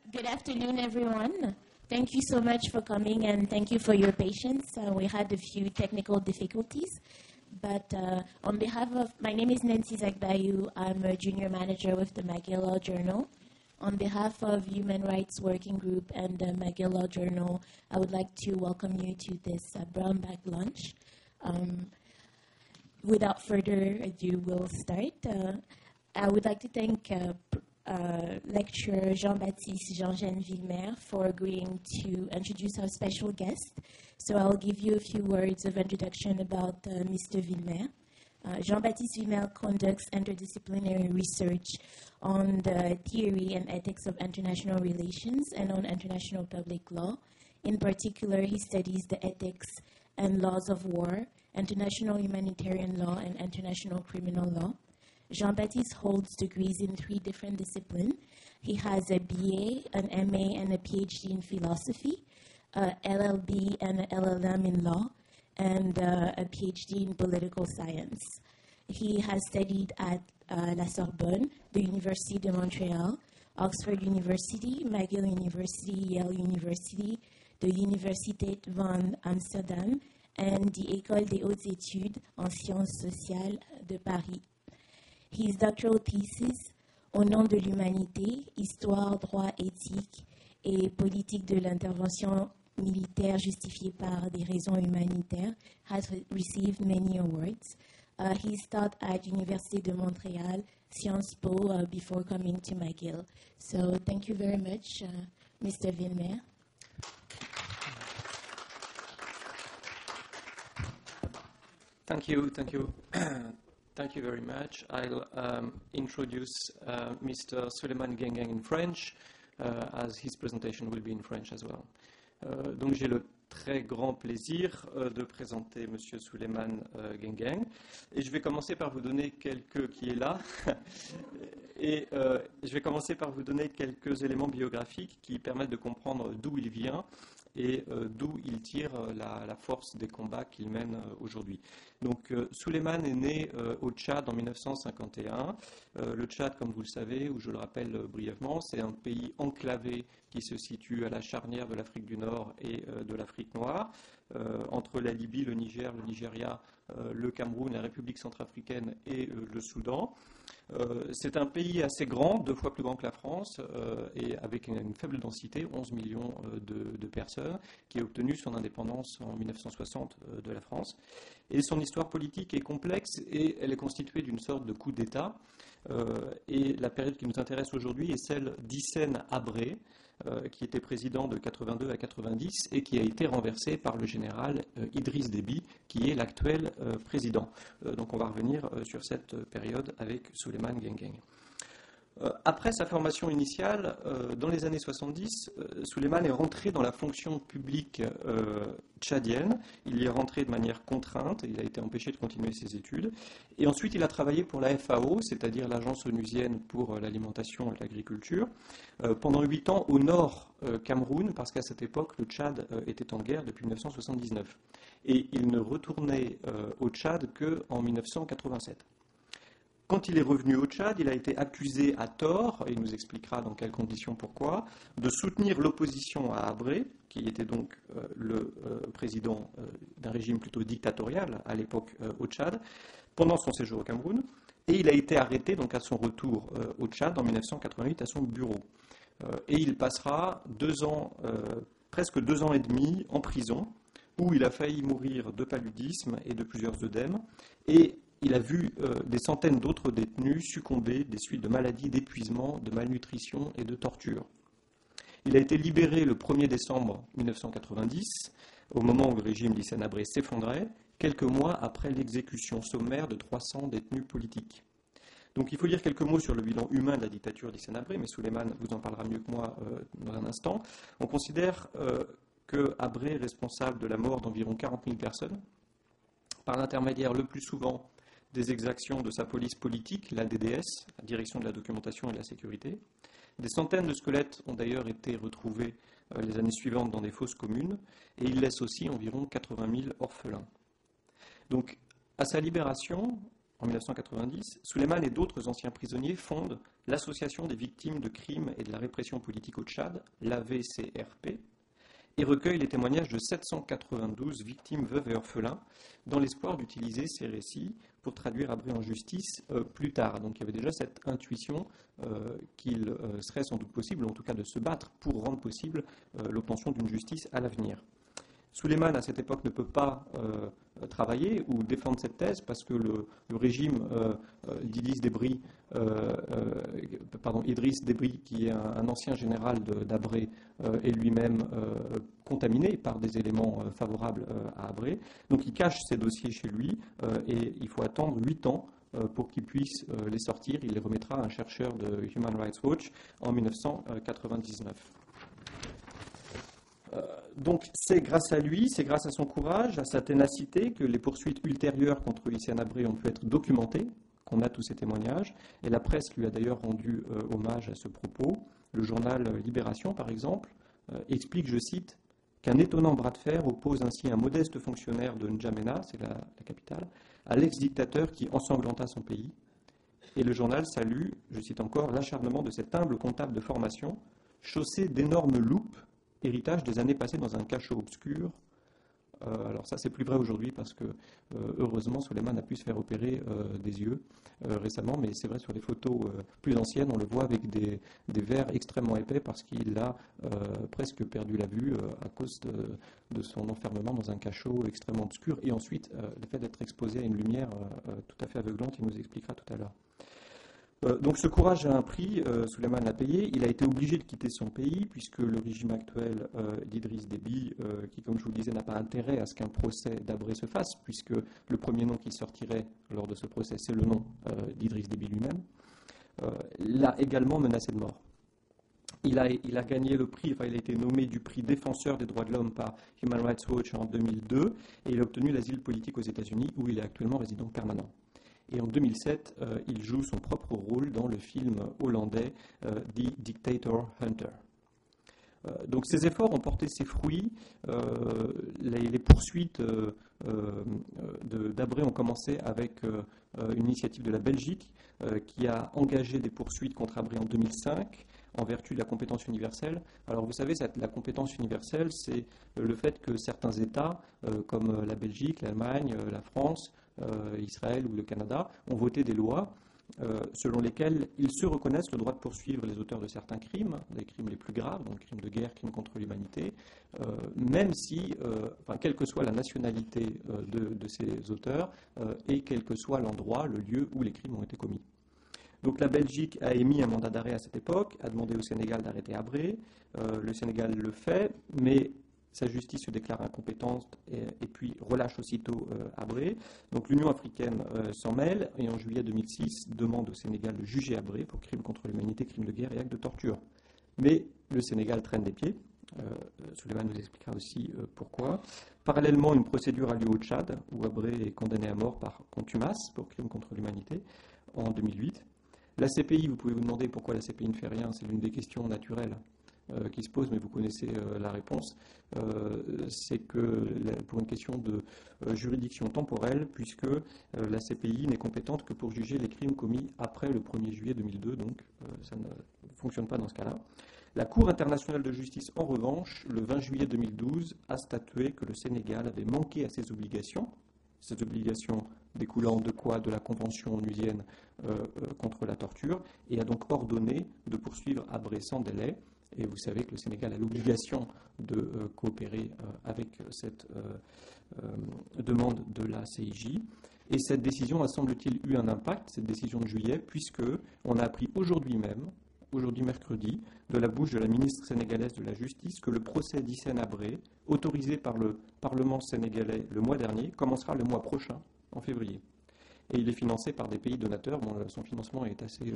Good afternoon, everyone. Thank you so much for coming and thank you for your patience. We had a few technical difficulties, but on behalf of, my name is Nancy Zagbayou. I'm a junior manager with the McGill Law Journal. On behalf of Human Rights Working Group and the McGill Law Journal, I would like to welcome you to this brown bag lunch. Without further ado, we'll start. I would like to thank lecturer Jean-Baptiste Jean-Jean Villemer for agreeing to introduce our special guest. So I'll give you a few words of introduction about Mr. Villemer. Jean-Baptiste Villemer conducts interdisciplinary research on the theory and ethics of international relations and on international public law. In particular, he studies the ethics and laws of war, international humanitarian law, and international criminal law. Jean-Baptiste holds degrees in 3 different disciplines. He has a BA, an MA, and a PhD in philosophy, a LLB and an LLM in law, and a PhD in political science. He has studied at La Sorbonne, the University de Montreal, Oxford University, McGill University, Yale University, the Universiteit van Amsterdam, and the École des Hautes Études en Sciences Sociales de Paris. His doctoral thesis, Au nom de l'humanité, histoire, droit, éthique et politique de l'intervention militaire justifiée par des raisons humanitaires, has received many awards. He's taught at Université de Montréal, Sciences Po, before coming to McGill. So thank you very much, Mr. Villemer. Thank you. Thank you very much. I'll introduce Mr. Souleymane Guengeng in French, as his presentation will be in French as well. Donc j'ai le très grand plaisir de présenter Monsieur Souleymane Guengeng. Et je vais commencer par vous donner je vais commencer par vous donner quelques éléments biographiques qui permettent de comprendre d'où il vient et d'où il tire la force des combats qu'il mène aujourd'hui. Donc Souleymane est né au Tchad en 1951. Le Tchad, comme vous le savez, ou je le rappelle brièvement, c'est un pays enclavé qui se situe à la charnière de l'Afrique du Nord et de l'Afrique noire, entre la Libye, le Niger, le Nigeria, le Cameroun, la République centrafricaine et le Soudan. C'est un pays assez grand, 2 fois plus grand que la France, et avec une faible densité, 11 millions de personnes, qui a obtenu son indépendance en 1960 de la France. Et son histoire politique est complexe et elle est constituée d'une sorte de coup d'État. Et la période qui nous intéresse aujourd'hui est celle d'Hissène Habré, qui était président de 82 à 90 et qui a été renversé par le général Idriss Déby, qui est l'actuel président. Donc on va revenir sur cette période avec Souleymane Guengeng. Après sa formation initiale, dans les années 70, Souleymane est rentré dans la fonction publique tchadienne. Il y est rentré de manière contrainte, il a été empêché de continuer ses études. Et ensuite, il a travaillé pour la FAO, c'est-à-dire l'Agence onusienne pour l'alimentation et l'agriculture, pendant 8 ans au nord Cameroun, parce qu'à cette époque, le Tchad était en guerre depuis 1979. Et il ne retournait au Tchad qu'en 1987. Quand il est revenu au Tchad, il a été accusé à tort, et il nous expliquera dans quelles conditions pourquoi, de soutenir l'opposition à Habré, qui était donc le président d'un régime plutôt dictatorial à l'époque au Tchad, pendant son séjour au Cameroun. Et il a été arrêté donc à son retour au Tchad en 1988 à son bureau. Et il passera presque 2 ans et demi en prison, où il a failli mourir de paludisme et de plusieurs œdèmes. Et il a vu des centaines d'autres détenus succomber des suites de maladies, d'épuisement, de malnutrition et de torture. Il a été libéré le 1er décembre 1990, au moment où le régime d'Hissène Habré s'effondrait, quelques mois après l'exécution sommaire de 300 détenus politiques. Donc il faut dire quelques mots sur le bilan humain de la dictature d'Hissène Habré, mais Souleymane vous en parlera mieux que moi dans un instant. On considère que Habré est responsable de la mort d'environ 40 000 personnes, par l'intermédiaire le plus souvent des exactions de sa police politique, la DDS, la Direction de la documentation et de la sécurité. Des centaines de squelettes ont d'ailleurs été retrouvés les années suivantes dans des fosses communes, et il laisse aussi environ 80 000 orphelins. Donc, à sa libération, en 1990, Souleymane et d'autres anciens prisonniers fondent l'Association des victimes de crimes et de la répression politique au Tchad, l'AVCRP, et recueille les témoignages de 792 victimes veuves et orphelins dans l'espoir d'utiliser ces récits pour traduire Habré en justice plus tard. Donc il y avait déjà cette intuition qu'il serait sans doute possible, ou en tout cas de se battre pour rendre possible l'obtention d'une justice à l'avenir. Souleymane, à cette époque, ne peut pas travailler ou défendre cette thèse parce que le régime d'Idriss Déby, qui est un ancien général d'Habré, est lui-même contaminé par des éléments favorables à Habré. Donc il cache ses dossiers chez lui et il faut attendre 8 ans pour qu'il puisse les sortir. Il les remettra à un chercheur de Human Rights Watch en 1999. Donc c'est grâce à lui, c'est grâce à son courage, à sa ténacité que les poursuites ultérieures contre Hissène Habré ont pu être documentées, qu'on a tous ces témoignages, et la presse lui a d'ailleurs rendu hommage à ce propos. Le journal Libération, par exemple, explique, je cite, qu'un étonnant bras de fer oppose ainsi un modeste fonctionnaire de N'Djamena, c'est la capitale, à l'ex-dictateur qui ensanglanta son pays. Et le journal salue, je cite encore, l'acharnement de cet humble comptable de formation, chaussé d'énormes loupes, héritage des années passées dans un cachot obscur. Alors ça, c'est plus vrai aujourd'hui parce que, heureusement, Souleymane a pu se faire opérer des yeux récemment, mais c'est vrai, sur les photos plus anciennes, on le voit avec des verres extrêmement épais parce qu'il a presque perdu la vue à cause de son enfermement dans un cachot extrêmement obscur et ensuite le fait d'être exposé à une lumière tout à fait aveuglante, il nous expliquera tout à l'heure. Donc ce courage a un prix, Souleymane l'a payé, il a été obligé de quitter son pays puisque le régime actuel d'Idriss Déby, qui comme je vous le disais n'a pas intérêt à ce qu'un procès d'Habré se fasse puisque le premier nom qui sortirait lors de ce procès c'est le nom d'Idriss Déby lui-même, l'a également menacé de mort. Il a gagné le prix, enfin il a été nommé du prix défenseur des droits de l'homme par Human Rights Watch en 2002 et il a obtenu l'asile politique aux États-Unis où il est actuellement résident permanent. Et en 2007, il joue son propre rôle dans le film hollandais The Dictator Hunter. Donc ces efforts ont porté ses fruits. Les poursuites d'Habré ont commencé avec une initiative de la Belgique qui a engagé des poursuites contre Habré en 2005 en vertu de la compétence universelle. Alors vous savez, la compétence universelle, c'est le fait que certains États, comme la Belgique, l'Allemagne, la France, Israël ou le Canada, ont voté des lois selon lesquelles ils se reconnaissent le droit de poursuivre les auteurs de certains crimes, les crimes les plus graves, donc crimes de guerre, crimes contre l'humanité, même si, quelle que soit la nationalité de ces auteurs et quel que soit l'endroit, le lieu où les crimes ont été commis. Donc la Belgique a émis un mandat d'arrêt à cette époque, a demandé au Sénégal d'arrêter Habré. Le Sénégal le fait, mais sa justice se déclare incompétente et puis relâche aussitôt Habré. Donc l'Union africaine s'en mêle et en juillet 2006 demande au Sénégal de juger Habré pour crimes contre l'humanité, crimes de guerre et actes de torture. Mais le Sénégal traîne des pieds. Souleymane nous expliquera aussi pourquoi. Parallèlement, une procédure a lieu au Tchad où Habré est condamné à mort par contumace pour crimes contre l'humanité en 2008. La CPI, vous pouvez vous demander pourquoi la CPI ne fait rien, c'est l'une des questions naturelles qui se pose, mais vous connaissez la réponse. C'est que pour une question de juridiction temporelle, puisque la CPI n'est compétente que pour juger les crimes commis après le 1er juillet 2002, donc ça ne fonctionne pas dans ce cas-là. La Cour internationale de justice, en revanche, le 20 juillet 2012, a statué que le Sénégal avait manqué à ses obligations découlant de quoi? De la Convention onusienne contre la torture, et a donc ordonné de poursuivre Habré sans délai. Et vous savez que le Sénégal a l'obligation de coopérer avec cette demande de la CIJ. Et cette décision a, semble-t-il, eu un impact, cette décision de juillet, puisque on a appris aujourd'hui même, aujourd'hui mercredi, de la bouche de la ministre sénégalaise de la Justice, que le procès d'Hissène Habré, autorisé par le Parlement sénégalais le mois dernier, commencera le mois prochain, en février. Et il est financé par des pays donateurs dont son financement est assez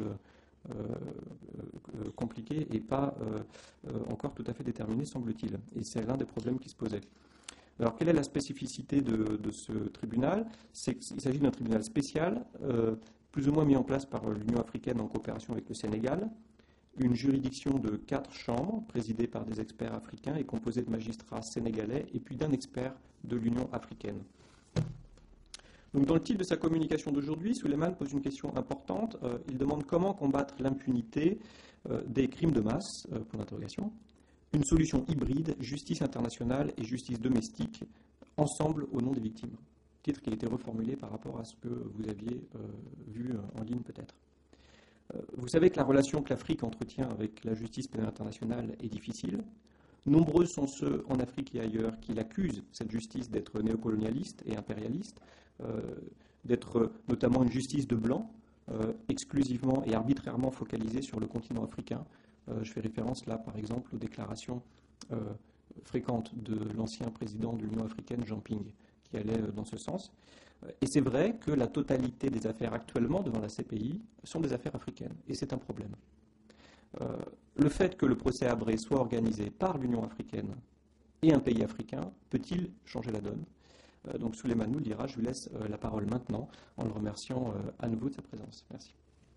compliqué et pas encore tout à fait déterminé, semble-t-il. Et c'est l'un des problèmes qui se posaient. Alors, quelle est la spécificité de ce tribunal? Il s'agit d'un tribunal spécial, plus ou moins mis en place par l'Union africaine en coopération avec le Sénégal, une juridiction de 4 chambres, présidée par des experts africains et composée de magistrats sénégalais, et puis d'un expert de l'Union africaine. Donc, dans le titre de sa communication d'aujourd'hui, Suleiman pose une question importante. Il demande comment combattre l'impunité des crimes de masse, pour l'interrogation. Une solution hybride, justice internationale et justice domestique, ensemble au nom des victimes. Titre qui a été reformulé par rapport à ce que vous aviez vu en ligne peut-être. Vous savez que la relation que l'Afrique entretient avec la justice pénale internationale est difficile. Nombreux sont ceux en Afrique et ailleurs qui l'accusent, cette justice, d'être néocolonialiste et impérialiste, d'être notamment une justice de blancs, exclusivement et arbitrairement focalisée sur le continent africain. Je fais référence là, par exemple, aux déclarations fréquentes de l'ancien président de l'Union africaine, Jean Ping, qui allait dans ce sens. Et c'est vrai que la totalité des affaires actuellement devant la CPI sont des affaires africaines, et c'est un problème. Le fait que le procès Habré soit organisé par l'Union africaine et un pays africain peut-il changer la donne? Donc Suleiman nous le dira. Je vous laisse la parole maintenant en le remerciant à nouveau de sa présence. Merci.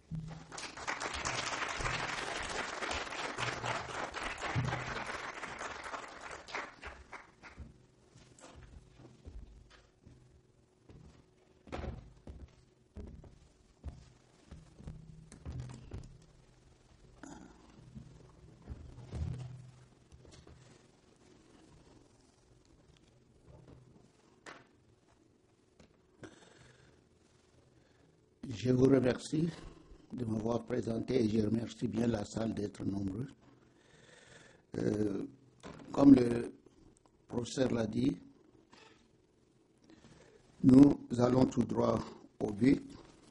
Je vous remercie de m'avoir présenté et je remercie bien la salle d'être nombreux. Comme le professeur l'a dit, nous allons tout droit au but.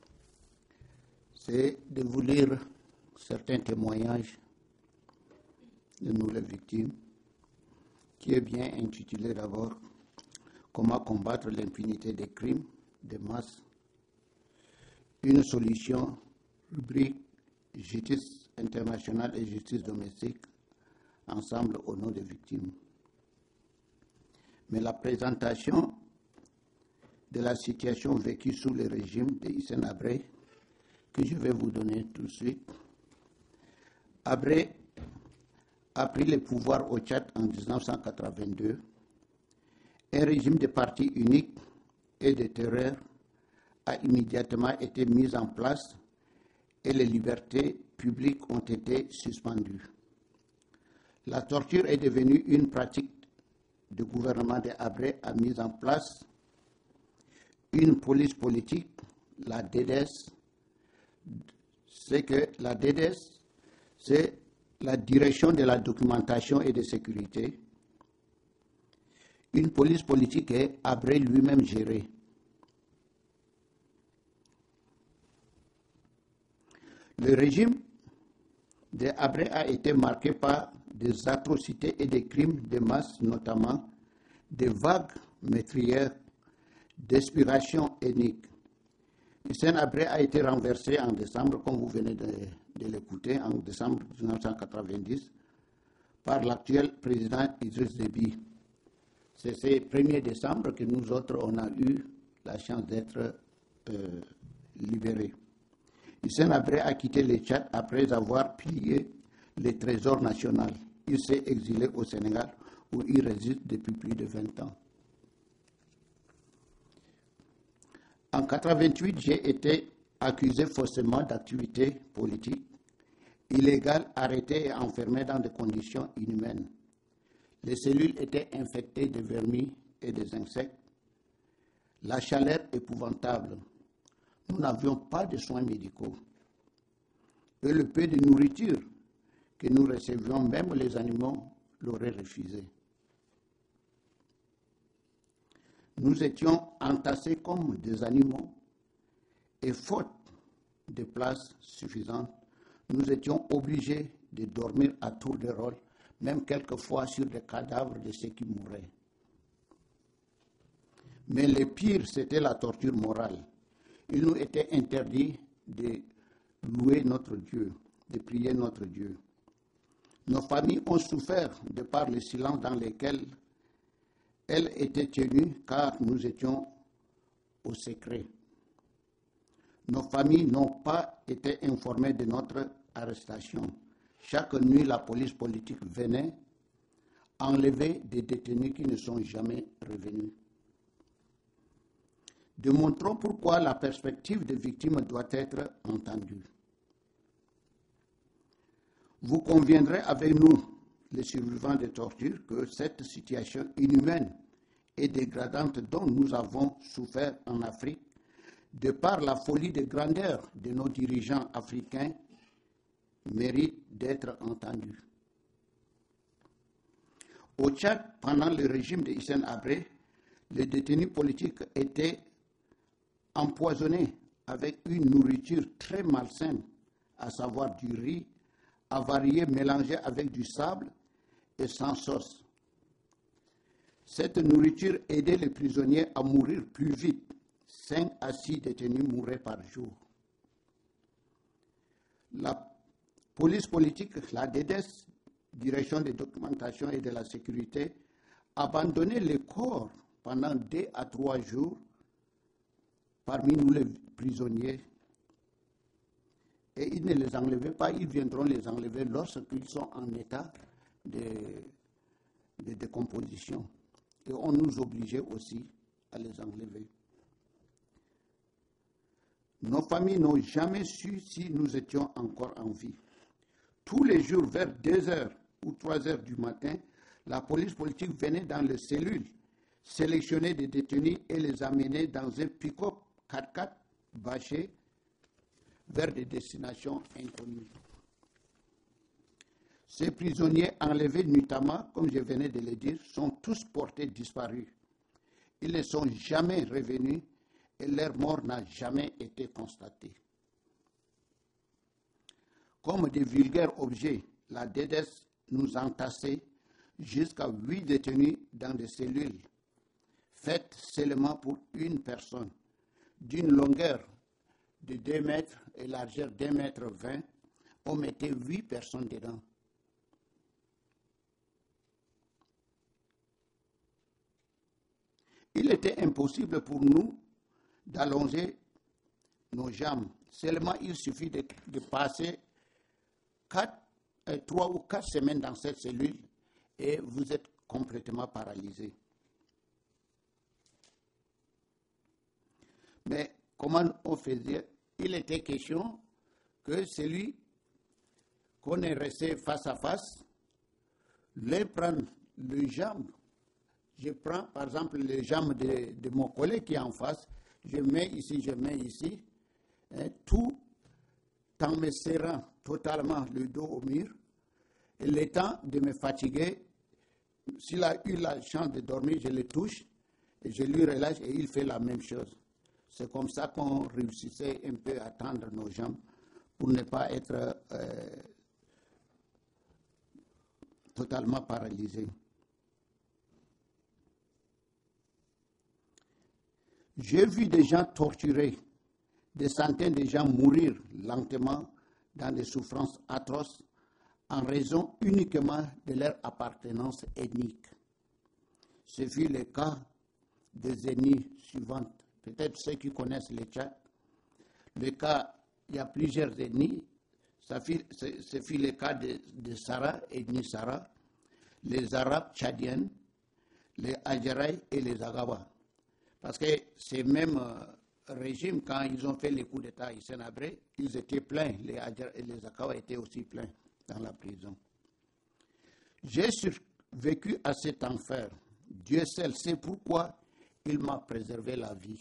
C'est de vous lire certains témoignages de nous les victimes, qui est bien intitulé d'abord « Comment combattre l'impunité des crimes de masse ». Une solution, rubrique justice internationale et justice domestique, ensemble au nom des victimes. Mais la présentation de la situation vécue sous le régime de Hissène Habré, que je vais vous donner tout de suite. Habré a pris le pouvoir au Tchad en 1982, un régime de parti unique et de terreur a immédiatement été mise en place et les libertés publiques ont été suspendues. La torture est devenue une pratique. Le gouvernement de Habré a mis en place une police politique, la DDS. C'est que la DDS, c'est la direction de la documentation et de sécurité. Une police politique est Habré lui-même gérée. Le régime de Habré a été marqué par des atrocités et des crimes de masse, notamment des vagues meurtrières d'inspiration ethnique. Hissène Habré a été renversé en décembre, comme vous venez de l'écouter, en décembre 1990, par l'actuel président Idriss Déby. C'est ce 1er décembre que nous autres, on a eu la chance d'être libérés. Hissène Habré a quitté le Tchad après avoir pillé le trésor national. Il s'est exilé au Sénégal où il réside depuis plus de 20 ans. En 1988, j'ai été accusé faussement d'activité politique, illégale, arrêté et enfermé dans des conditions inhumaines. Les cellules étaient infectées de vermis et des insectes. La chaleur épouvantable. Nous n'avions pas de soins médicaux. Et le peu de nourriture que nous recevions, même les animaux l'auraient refusé. Nous étions entassés comme des animaux et faute de place suffisante, nous étions obligés de dormir à tour de rôle, même quelquefois sur des cadavres de ceux qui mouraient. Mais le pire, c'était la torture morale. Il nous était interdit de louer notre Dieu, de prier notre Dieu. Nos familles ont souffert de par le silence dans lequel elles étaient tenues, car nous étions au secret. Nos familles n'ont pas été informées de notre arrestation. Chaque nuit, la police politique venait enlever des détenus qui ne sont jamais revenus. Démontrons pourquoi la perspective des victimes doit être entendue. Vous conviendrez avec nous, les survivants de torture, que cette situation inhumaine et dégradante dont nous avons souffert en Afrique, de par la folie de grandeur de nos dirigeants africains, mérite d'être entendue. Au Tchad, pendant le régime de Hissène Habré, les détenus politiques étaient empoisonnés avec une nourriture très malsaine, à savoir du riz avarié mélangé avec du sable et sans sauce. Cette nourriture aidait les prisonniers à mourir plus vite. 5 à 6 détenus mouraient par jour. La police politique, la DDS, Direction de documentation et de la sécurité, abandonnait les corps pendant 2 à 3 jours parmi nous les prisonniers. Et ils ne les enlevaient pas, ils viendront les enlever lorsqu'ils sont en état de décomposition. Et on nous obligeait aussi à les enlever. Nos familles n'ont jamais su si nous étions encore en vie. Tous les jours, vers 2 heures ou 3 heures du matin, la police politique venait dans les cellules, sélectionner des détenus et les amener dans un pick-up 4x4 bâché vers des destinations inconnues. Ces prisonniers enlevés nuitamment, comme je venais de le dire, sont tous portés disparus. Ils ne sont jamais revenus et leur mort n'a jamais été constatée. Comme des vulgaires objets, la DDS nous entassait jusqu'à 8 détenus dans des cellules faites seulement pour une personne, d'une longueur de 2 mètres et largeur d'1,20 mètre. On mettait 8 personnes dedans. Il était impossible pour nous d'allonger nos jambes. Seulement, il suffit de passer 3 ou 4 semaines dans cette cellule et vous êtes complètement paralysé. Mais comment on faisait? Il était question que celui qu'on est resté face à face, les prendre les jambes. Je prends par exemple les jambes de mon collègue qui est en face, je mets ici, tout en me serrant totalement le dos au mur, et le temps de me fatiguer, s'il a eu la chance de dormir, je le touche, et je lui relâche et il fait la même chose. C'est comme ça qu'on réussissait un peu à tendre nos jambes pour ne pas être totalement paralysé. J'ai vu des gens torturés, des centaines de gens mourir lentement dans des souffrances atroces en raison uniquement de leur appartenance ethnique. Ce fut le cas des ethnies suivantes. Peut-être ceux qui connaissent le Tchad. Le cas, il y a plusieurs ethnies. Ce fut le cas de Sara, ethnie Sara, les Arabes tchadiens, les Adjaraï et les Agawa. Parce que ces mêmes régimes, quand ils ont fait les coups d'État à Hissène Habré, ils étaient pleins. Les Agawa étaient aussi pleins dans la prison. J'ai survécu à cet enfer. Dieu seul sait pourquoi il m'a préservé la vie.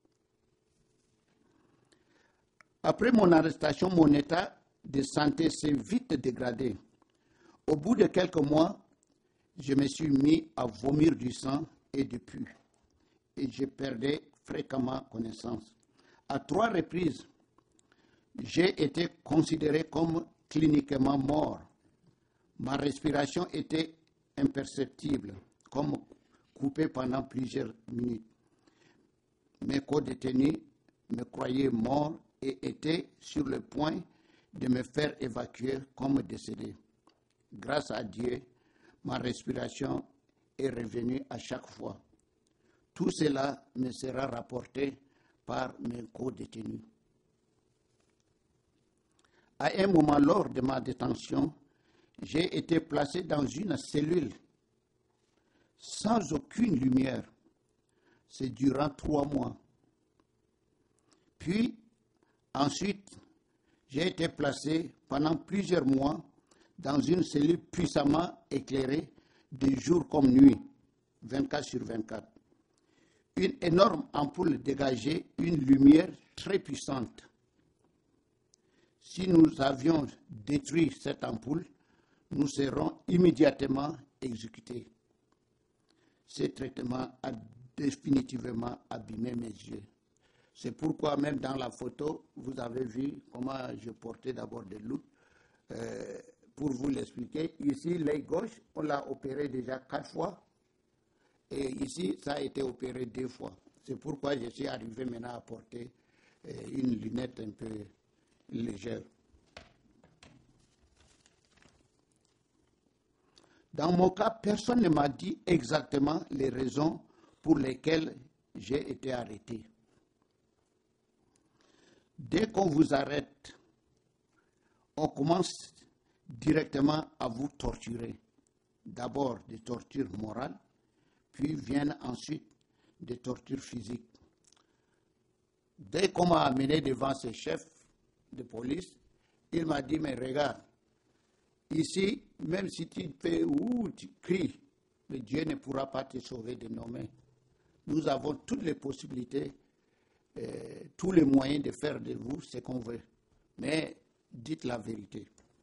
Après mon arrestation, mon état de santé s'est vite dégradé. Au bout de quelques mois, je me suis mis à vomir du sang et du pus. Et je perdais fréquemment connaissance. À 3 reprises, j'ai été considéré comme cliniquement mort. Ma respiration était imperceptible, comme coupée pendant plusieurs minutes. Mes co-détenus me croyaient mort et étaient sur le point de me faire évacuer comme décédé. Grâce à Dieu, ma respiration est revenue à chaque fois. Tout cela me sera rapporté par mes co-détenus. À un moment, lors de ma détention, j'ai été placé dans une cellule sans aucune lumière. C'est durant 3 mois. Puis, ensuite, j'ai été placé pendant plusieurs mois dans une cellule puissamment éclairée de jour comme nuit, 24 sur 24. Une énorme ampoule dégageait une lumière très puissante. Si nous avions détruit cette ampoule, nous serons immédiatement exécutés. Ce traitement a définitivement abîmé mes yeux. C'est pourquoi même dans la photo, vous avez vu comment je portais d'abord des loupes. Pour vous l'expliquer, ici, l'œil gauche, on l'a opéré déjà 4 fois. Et ici, ça a été opéré 2 fois. C'est pourquoi je suis arrivé maintenant à porter une lunette un peu légère. Dans mon cas, personne ne m'a dit exactement les raisons pour lesquelles j'ai été arrêté. Dès qu'on vous arrête, on commence directement à vous torturer. D'abord des tortures morales, puis viennent ensuite des tortures physiques. Dès qu'on m'a amené devant ce chef de police, il m'a dit, mais regarde, ici, même si tu fais ou tu cries, mais Dieu ne pourra pas te sauver de nos mains. Nous avons toutes les possibilités, tous les moyens de faire de vous ce qu'on veut. Mais dites la vérité.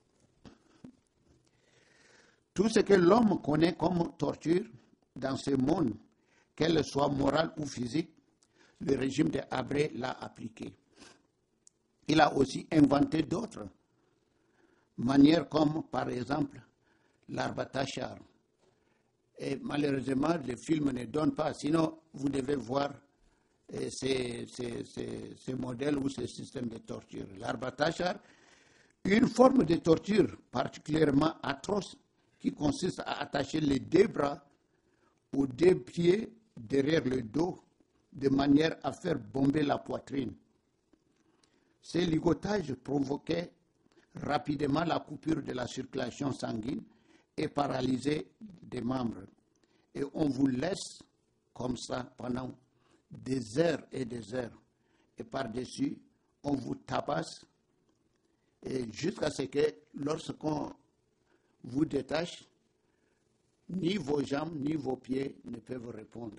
Tout ce que l'homme connaît comme torture dans ce monde, qu'elle soit morale ou physique, le régime de Habré l'a appliqué. Il a aussi inventé d'autres manières comme par exemple l'arbatachar. Et malheureusement, le film ne donne pas, sinon vous devez voir ces modèles ou ces systèmes de torture. L'arbatachar, une forme de torture particulièrement atroce qui consiste à attacher les 2 bras aux 2 pieds derrière le dos de manière à faire bomber la poitrine. Ces ligotages provoquaient rapidement la coupure de la circulation sanguine et paralysait des membres. Et on vous laisse comme ça pendant des heures et des heures. Et par-dessus, on vous tabasse jusqu'à ce que lorsqu'on vous détache, ni vos jambes ni vos pieds ne peuvent répondre.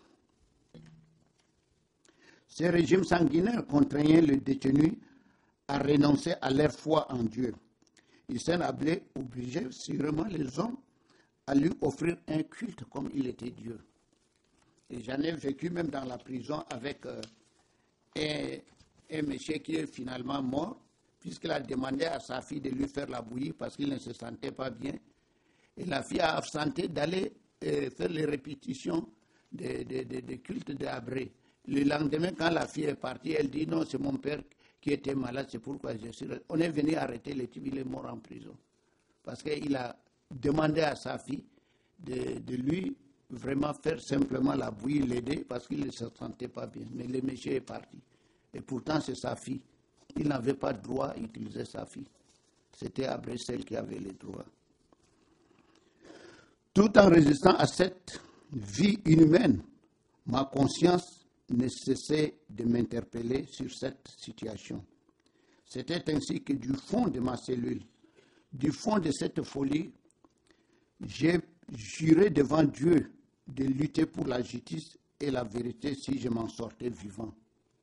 Ce régime sanguinaire contraignait le détenu à renoncer à leur foi en Dieu. Hissène Habré obligeait sûrement les hommes à lui offrir un culte comme il était Dieu. Et j'en ai vécu même dans la prison avec un monsieur qui est finalement mort, puisqu'il a demandé à sa fille de lui faire la bouillie parce qu'il ne se sentait pas bien. Et la fille a absenté d'aller faire les répétitions de culte d'Habré. Le lendemain, quand la fille est partie, elle dit non, c'est mon père qui était malade, c'est pourquoi je suis là. On est venu arrêter le type, il est mort en prison. Parce qu'il a demandé à sa fille de lui vraiment faire simplement la bouillie, l'aider, parce qu'il ne se sentait pas bien. Mais le monsieur est parti. Et pourtant, c'est sa fille. Il n'avait pas de droit à utiliser sa fille. C'était Habré celle qui avait les droits. Tout en résistant à cette vie inhumaine, ma conscience ne cessait de m'interpeller sur cette situation. C'était ainsi que du fond de ma cellule, du fond de cette folie, j'ai juré devant Dieu de lutter pour la justice et la vérité si je m'en sortais vivant.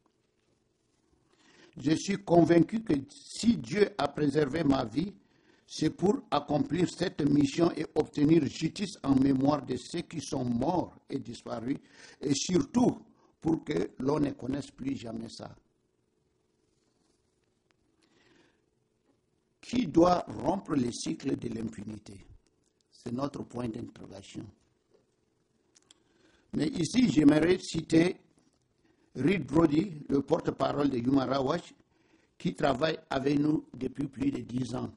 Je suis convaincu que si Dieu a préservé ma vie, c'est pour accomplir cette mission et obtenir justice en mémoire de ceux qui sont morts et disparus, et surtout pour que l'on ne connaisse plus jamais ça. Qui doit rompre le cycle de l'impunité? C'est notre point d'interrogation. Mais ici, j'aimerais citer Reed Brody, le porte-parole de Human Rights Watch, qui travaille avec nous depuis plus de 10 ans.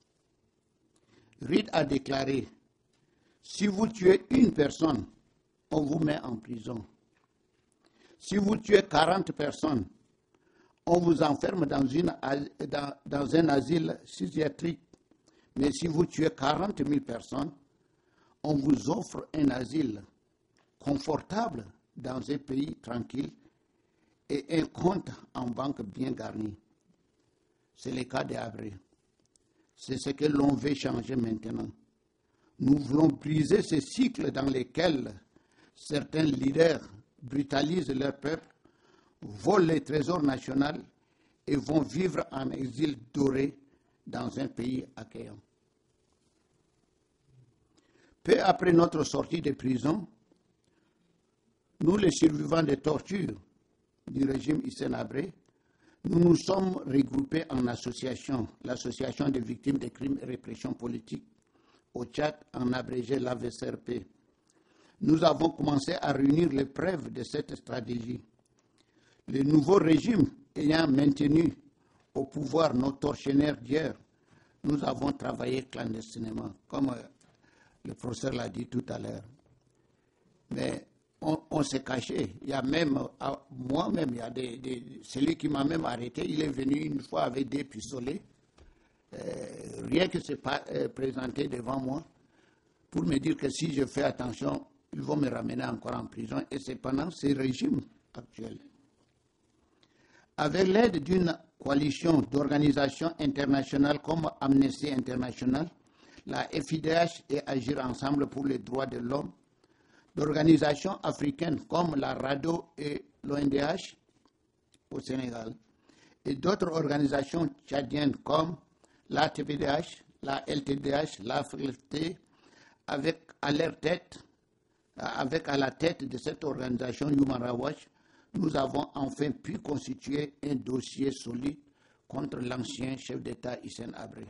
Reed a déclaré, si vous tuez une personne, on vous met en prison. Si vous tuez 40 personnes, on vous enferme dans un asile psychiatrique. Mais si vous tuez 40 000 personnes, on vous offre un asile confortable dans un pays tranquille et un compte en banque bien garni. C'est le cas d'Habré. C'est ce que l'on veut changer maintenant. Nous voulons briser ce cycle dans lequel certains leaders brutalisent leur peuple, volent les trésors nationaux et vont vivre en exil doré dans un pays accueillant. Peu après notre sortie de prison, nous, les survivants des tortures du régime Hissène Habré, nous nous sommes regroupés en association, l'association des victimes des crimes et répression politique au Tchad, en abrégé l'AVCRP. Nous avons commencé à réunir les preuves de cette stratégie. Le nouveau régime ayant maintenu au pouvoir nos tortionnaires d'hier, nous avons travaillé clandestinement, comme le professeur l'a dit tout à l'heure. Mais on s'est caché. Il y a même, moi-même, il y a celui qui m'a même arrêté, il est venu une fois avec des pistolets, rien que se présenter devant moi, pour me dire que si je fais attention, ils vont me ramener encore en prison, et c'est pendant ce régime actuel. Avec l'aide d'une coalition d'organisations internationales comme Amnesty International, la FIDH et Agir Ensemble pour les droits de l'homme, d'organisations africaines comme la RADO et l'ONDH au Sénégal, et d'autres organisations tchadiennes comme la TPDH, la LTDH, la FLT, avec à la tête de cette organisation Human Rights Watch, nous avons enfin pu constituer un dossier solide contre l'ancien chef d'État Hissène Habré.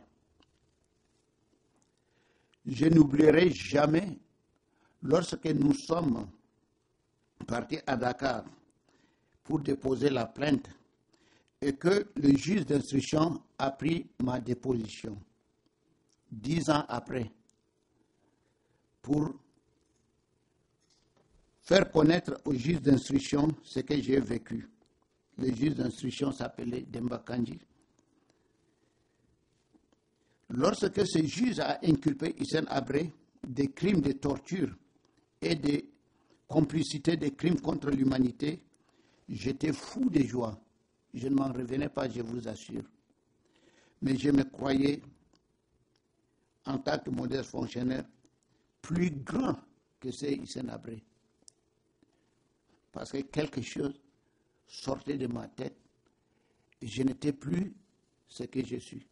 Je n'oublierai jamais, lorsque nous sommes partis à Dakar pour déposer la plainte et que le juge d'instruction a pris ma déposition 10 ans après pour faire connaître au juge d'instruction ce que j'ai vécu. Le juge d'instruction s'appelait Demba Kandji. Lorsque ce juge a inculpé Hissène Habré des crimes de torture et de complicité des crimes contre l'humanité, j'étais fou de joie. Je ne m'en revenais pas, je vous assure. Mais je me croyais, en tant que modeste fonctionnaire, plus grand que c'est Hissène Habré. Parce que quelque chose sortait de ma tête et je n'étais plus ce que je suis.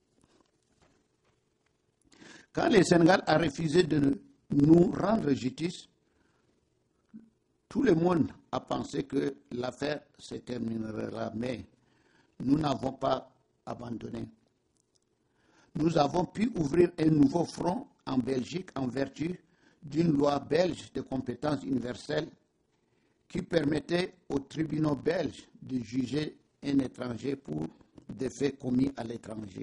Quand le Sénégal a refusé de nous rendre justice, tout le monde a pensé que l'affaire se terminerait là, mais nous n'avons pas abandonné. Nous avons pu ouvrir un nouveau front en Belgique en vertu d'une loi belge de compétence universelle qui permettait aux tribunaux belges de juger un étranger pour des faits commis à l'étranger.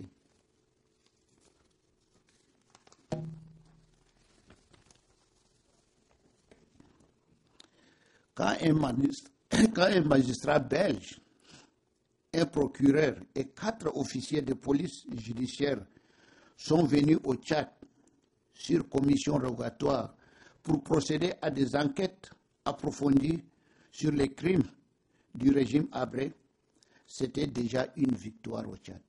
Quand un magistrat belge, un procureur et 4 officiers de police judiciaire sont venus au Tchad sur commission rogatoire pour procéder à des enquêtes approfondies sur les crimes du régime Habré, c'était déjà une victoire au Tchad.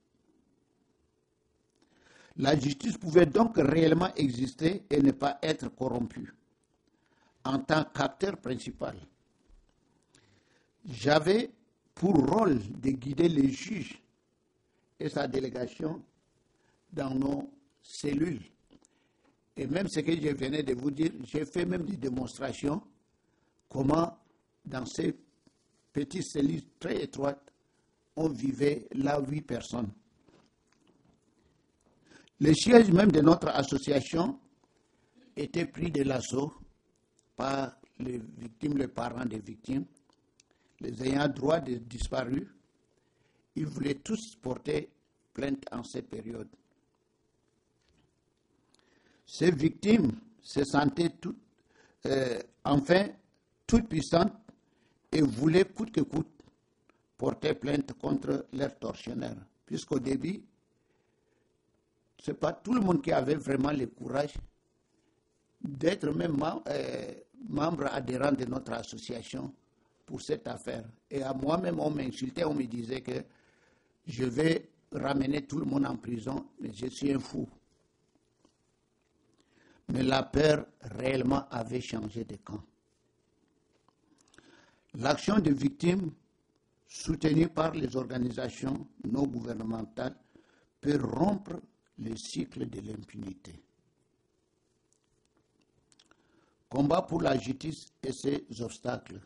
La justice pouvait donc réellement exister et ne pas être corrompue. En tant qu'acteur principal, j'avais pour rôle de guider les juges et sa délégation dans nos cellules. Et même ce que je venais de vous dire, j'ai fait même des démonstrations comment dans ces petites cellules très étroites, on vivait là 8 personnes. Le siège même de notre association était pris de l'assaut par les victimes, les parents des victimes, les ayants droit des disparus. Ils voulaient tous porter plainte en cette période. Ces victimes se sentaient enfin toutes puissantes et voulaient coûte que coûte porter plainte contre leurs tortionnaires. Puisqu'au début, ce n'est pas tout le monde qui avait vraiment le courage d'être même membre adhérent de notre association pour cette affaire. Et à moi-même, on m'insultait, on me disait que je vais ramener tout le monde en prison, mais je suis un fou. Mais la peur réellement avait changé de camp. L'action des victimes, soutenue par les organisations non gouvernementales, peut rompre le cycle de l'impunité. Combat pour la justice et ses obstacles.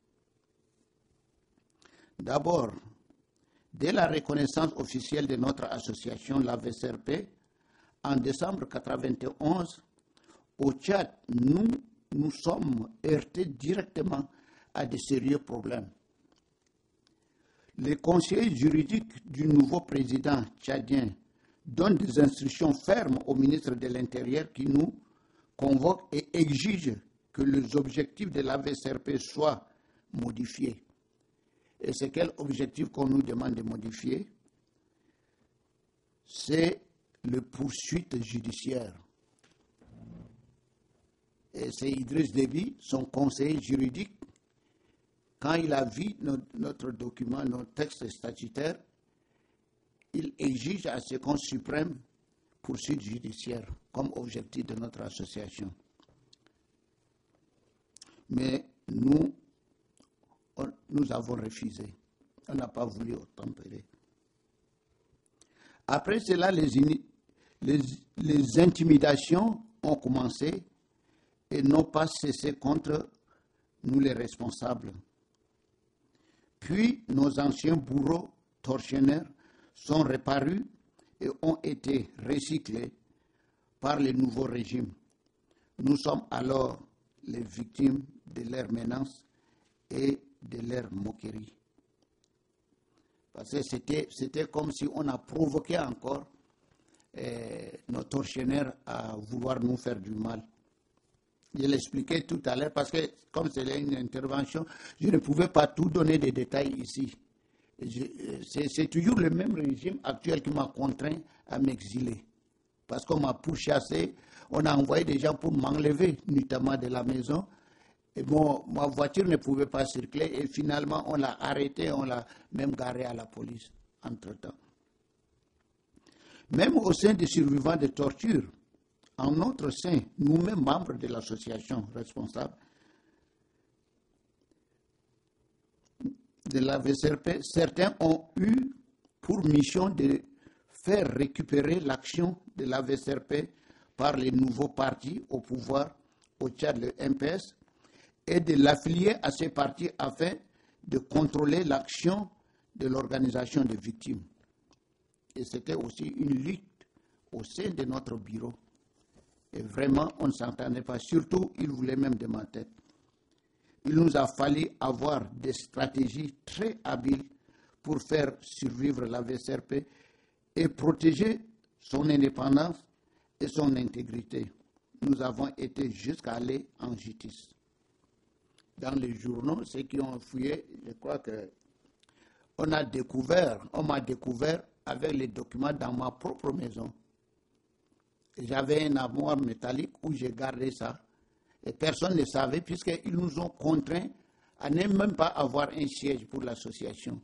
D'abord, dès la reconnaissance officielle de notre association, la VSRP, en décembre 1991, au Tchad, nous sommes heurtés directement à de sérieux problèmes. Les conseillers juridiques du nouveau président tchadien donnent des instructions fermes au ministre de l'Intérieur qui nous convoque et exige que les objectifs de la VSRP soient modifiés. Et c'est quel objectif qu'on nous demande de modifier? C'est le poursuite judiciaire. Et c'est Idriss Déby, son conseiller juridique, quand il a vu notre document, notre texte statutaire, il exige à ce qu'on supprime poursuite judiciaire comme objectif de notre association. Mais nous avons refusé. On n'a pas voulu obtempérer. Après cela, les intimidations ont commencé et n'ont pas cessé contre nous les responsables. Puis nos anciens bourreaux tortionnaires sont reparus et ont été recyclés par le nouveau régime. Nous sommes alors les victimes de leur menace et de leur moquerie. Parce que c'était comme si on a provoqué encore nos tortionnaires à vouloir nous faire du mal. Je l'expliquais tout à l'heure parce que comme c'était une intervention, je ne pouvais pas tout donner des détails ici. C'est toujours le même régime actuel qui m'a contraint à m'exiler. Parce qu'on m'a pourchassé, on a envoyé des gens pour m'enlever, notamment de la maison. Et ma voiture ne pouvait pas circuler et finalement on l'a arrêté, on l'a même garé à la police entre-temps. Même au sein des survivants de torture, en notre sein, nous-mêmes membres de l'association responsable de la VSRP, certains ont eu pour mission de faire récupérer l'action de la VSRP par les nouveaux partis au pouvoir au Tchad, le MPS, et de l'affilier à ces partis afin de contrôler l'action de l'organisation des victimes. Et c'était aussi une lutte au sein de notre bureau. Et vraiment, on ne s'entendait pas. Surtout, ils voulaient même de ma tête. Il nous a fallu avoir des stratégies très habiles pour faire survivre la VSRP et protéger son indépendance et son intégrité. Nous avons été jusqu'à aller en justice. Dans les journaux, ceux qui ont fouillé, je crois que on m'a découvert avec les documents dans ma propre maison. J'avais un armoire métallique où j'ai gardé ça. Et personne ne savait puisqu'ils nous ont contraints à ne même pas avoir un siège pour l'association.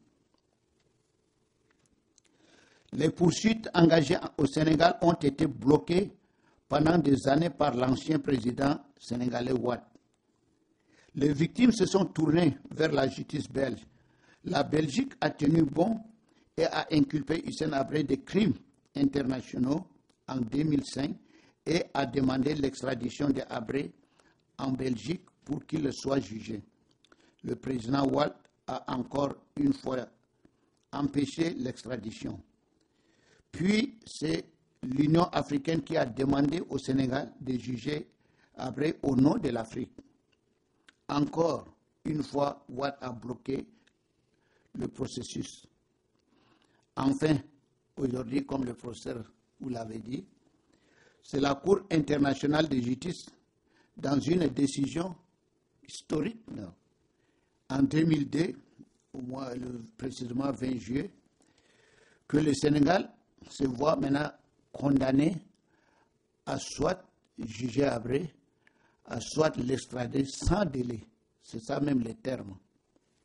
Les poursuites engagées au Sénégal ont été bloquées pendant des années par l'ancien président sénégalais Wade. Les victimes se sont tournées vers la justice belge. La Belgique a tenu bon et a inculpé Hissène Habré de crimes internationaux en 2005 et a demandé l'extradition de Habré en Belgique pour qu'il soit jugé. Le président Wade a encore une fois empêché l'extradition. Puis c'est l'Union africaine qui a demandé au Sénégal de juger Habré au nom de l'Afrique. Encore une fois, Wade a bloqué le processus. Enfin, aujourd'hui, comme le professeur vous l'avez dit, c'est la Cour internationale de justice, dans une décision historique, en 2002, précisément 20 juillet, que le Sénégal se voit maintenant condamné à soit juger Habré, à soit l'extrader sans délai. C'est ça même le terme.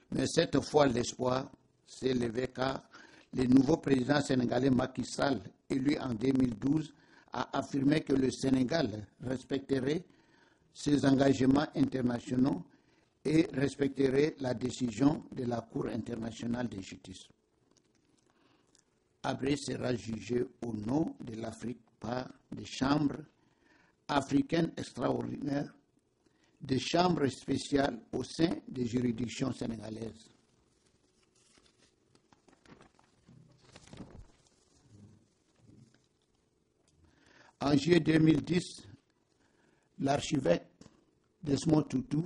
Mais cette fois, l'espoir s'est levé car le nouveau président sénégalais Macky Sall, élu en 2012, a affirmé que le Sénégal respecterait ses engagements internationaux et respecterait la décision de la Cour internationale de justice. Habré sera jugé au nom de l'Afrique par des chambres africaines extraordinaires, des chambres spéciales au sein des juridictions sénégalaises. En juillet 2010, l'archevêque Desmond Tutu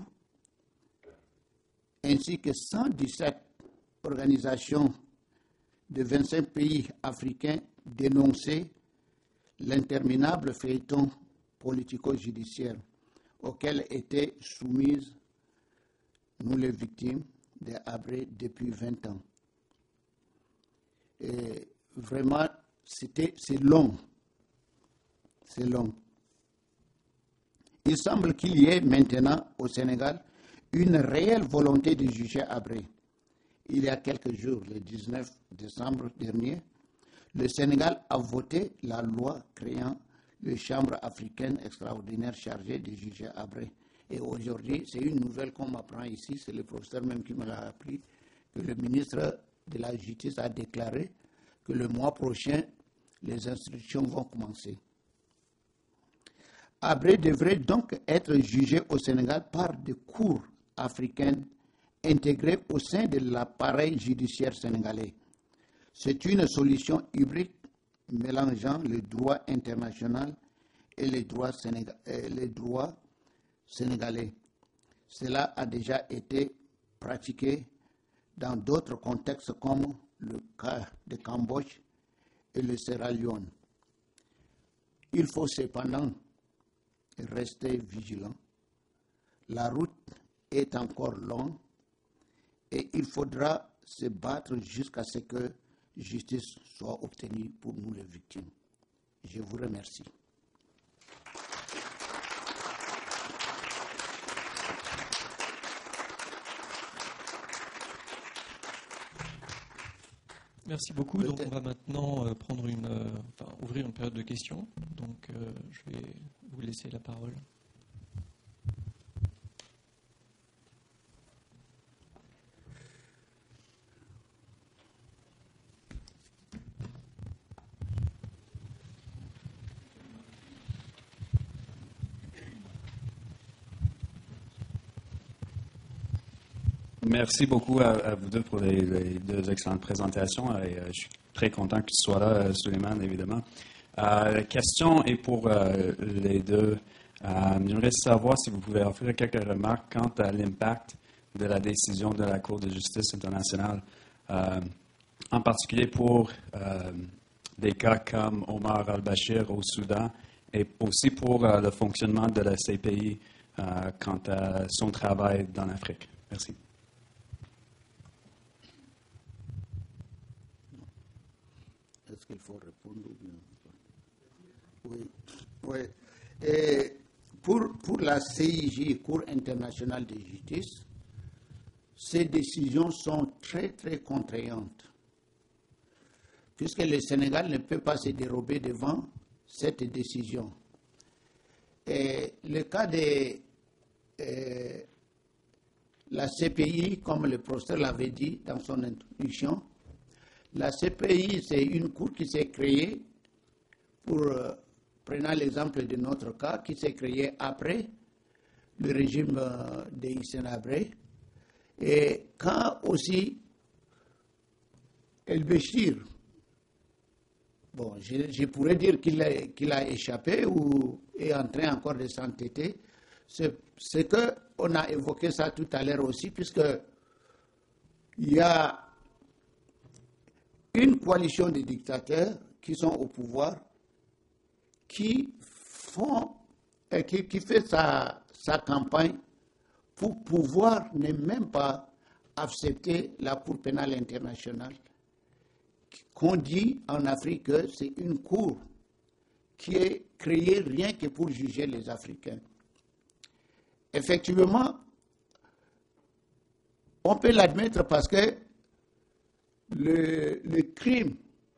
ainsi que 117 organisations de 25 pays africains dénonçaient l'interminable feuilleton politico-judiciaire auquel étaient soumises nous les victimes de Habré depuis 20 ans. Et vraiment, c'est long. C'est long. Il semble qu'il y ait maintenant au Sénégal une réelle volonté de juger Habré. Il y a quelques jours, le 19 décembre dernier, le Sénégal a voté la loi créant les chambres africaines extraordinaires chargées de juger Habré. Et aujourd'hui, c'est une nouvelle qu'on m'apprend ici, c'est le professeur même qui me l'a appris, que le ministre de la Justice a déclaré que le mois prochain, les instructions vont commencer. Habré devrait donc être jugé au Sénégal par des cours africaines intégrées au sein de l'appareil judiciaire sénégalais. C'est une solution hybride mélangeant le droit international et les droits sénégalais. Cela a déjà été pratiqué dans d'autres contextes comme le cas de Cambodge et le Sierra Leone. Il faut cependant rester vigilant. La route est encore longue et il faudra se battre jusqu'à ce que justice soit obtenue pour nous les victimes. Je vous remercie. Merci beaucoup. Donc on va maintenant ouvrir une période de questions. Donc je vais vous laisser la parole. Merci beaucoup à vous deux pour les deux excellentes présentations. Et, je suis très content que tu sois là, Suleiman, évidemment. La question est pour les deux. J'aimerais savoir si vous pouvez offrir quelques remarques quant à l'impact de la décision de la Cour de justice internationale, en particulier pour des cas comme Omar al-Bashir au Soudan et aussi pour le fonctionnement de la CPI quant à son travail dans l'Afrique. Merci. Est-ce qu'il faut répondre ou bien? Oui. Et pour la CIJ, Cour internationale de justice, ces décisions sont très, très contraignantes, puisque le Sénégal ne peut pas se dérober devant cette décision. Et le cas de la CPI, comme le professeur l'avait dit dans son introduction, la CPI, c'est une cour qui s'est créée pour, prenant l'exemple de notre cas, qui s'est créée après le régime de Hissène Habré. Et quand aussi El-Béchir, bon, je pourrais dire qu'il a échappé ou est en train encore de s'entêter, c'est qu'on a évoqué ça tout à l'heure aussi, puisque il y a une coalition de dictateurs qui sont au pouvoir, qui fait sa campagne pour pouvoir ne même pas accepter la Cour pénale internationale, qu'on dit en Afrique que c'est une cour qui est créée rien que pour juger les Africains. Effectivement, On peut l'admettre parce que le crime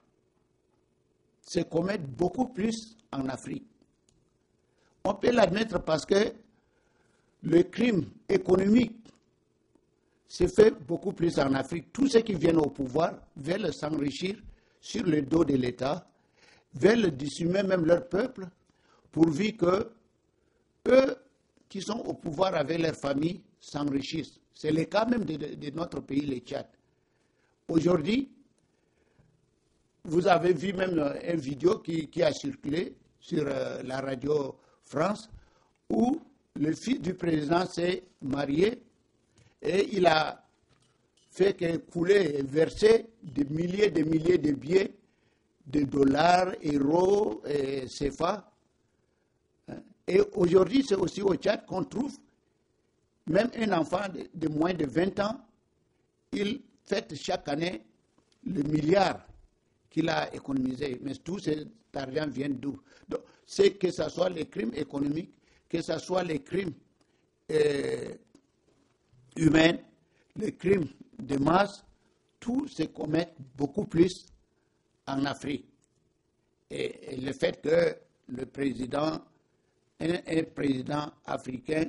se commet beaucoup plus en Afrique. On peut l'admettre parce que le crime économique se fait beaucoup plus en Afrique. Tous ceux qui viennent au pouvoir veulent s'enrichir sur le dos de l'État, veulent dissumer même leur peuple, pourvu que eux qui sont au pouvoir avec leur famille s'enrichissent. C'est le cas même de notre pays, le Tchad. Aujourd'hui, vous avez vu même une vidéo qui a circulé sur la radio France, où le fils du président s'est marié et il a fait que couler et verser des milliers de billets de dollars, euros et CFA. Et aujourd'hui, c'est aussi au Tchad qu'on trouve même un enfant de moins de 20 ans, il fête chaque année le milliard qu'il a économisé. Mais tout cet argent vient d'où? Donc, c'est que ce soit les crimes économiques, que ce soit les crimes humains, les crimes de masse, tout se commet beaucoup plus en Afrique. Et le fait que le président, un président africain,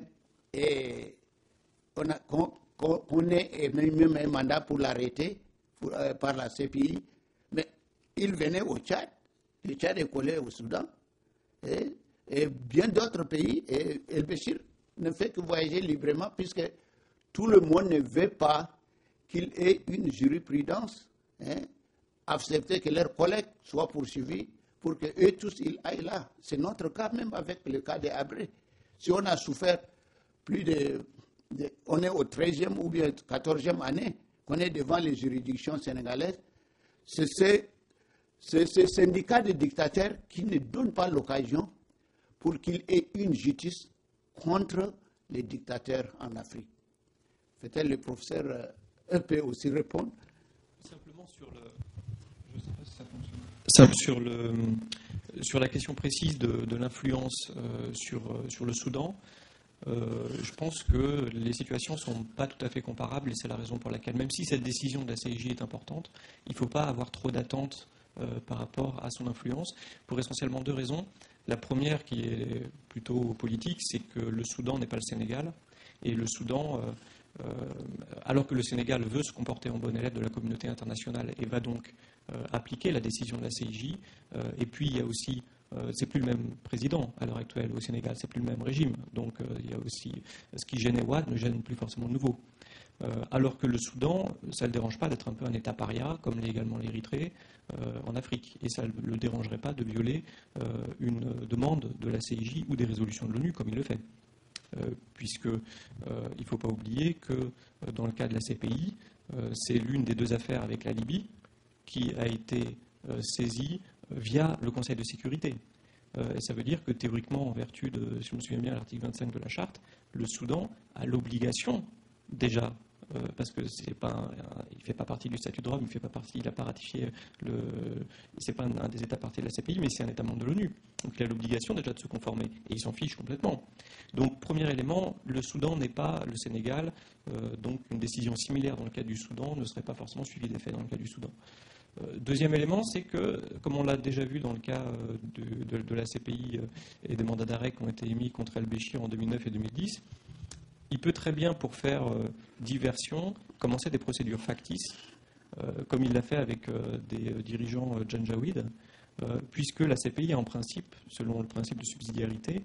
qu'on ait même un mandat pour l'arrêter par la CPI, mais il venait au Tchad, le Tchad est collé au Soudan, et bien d'autres pays, et El-Béchir ne fait que voyager librement, puisque tout le monde ne veut pas qu'il ait une jurisprudence, accepter que leurs collègues soient poursuivis pour qu'eux tous ils aillent là. C'est notre cas même avec le cas des Habré. Si on a souffert on est au 13e ou bien 14e année qu'on est devant les juridictions sénégalaises, c'est ces syndicats de dictateurs qui ne donnent pas l'occasion pour qu'il y ait une justice contre les dictateurs en Afrique. Peut-être le professeur peut aussi répondre. Simplement sur le... Je ne sais pas si ça fonctionne. Sur la question précise de l'influence sur le Soudan, je pense que les situations ne sont pas tout à fait comparables et c'est la raison pour laquelle, même si cette décision de la CIJ est importante, il ne faut pas avoir trop d'attentes par rapport à son influence, pour essentiellement deux raisons. La première, qui est plutôt politique, c'est que le Soudan n'est pas le Sénégal, et le Soudan, alors que le Sénégal veut se comporter en bon élève de la communauté internationale et va donc appliquer la décision de la CIJ, et puis il y a aussi... c'est plus le même président à l'heure actuelle au Sénégal, c'est plus le même régime. Donc il y a aussi ce qui gênait Ouad ne gêne plus forcément le nouveau. Alors que le Soudan, ça ne le dérange pas d'être un peu un État paria, comme l'est également l'Érythrée en Afrique. Et ça ne le dérangerait pas de violer une demande de la CIJ ou des résolutions de l'ONU, comme il le fait. Puisque il ne faut pas oublier que dans le cas de la CPI, c'est l'une des deux affaires avec la Libye qui a été saisie via le Conseil de sécurité. Et ça veut dire que théoriquement, en vertu de, si je me souviens bien, l'article 25 de la Charte, le Soudan a l'obligation déjà, parce que il ne fait pas partie du statut de Rome, il n'a pas ratifié c'est pas un des États parties de la CPI, mais c'est un État membre de l'ONU. Donc il a l'obligation déjà de se conformer, et il s'en fiche complètement. Donc premier élément, le Soudan n'est pas le Sénégal, donc une décision similaire dans le cas du Soudan ne serait pas forcément suivie d'effet dans le cas du Soudan. Deuxième élément, c'est que, comme on l'a déjà vu dans le cas de la CPI et des mandats d'arrêt qui ont été émis contre El-Béchir en 2009 et 2010, il peut très bien, pour faire diversion, commencer des procédures factices, comme il l'a fait avec des dirigeants janjaouides, puisque la CPI a en principe, selon le principe de subsidiarité,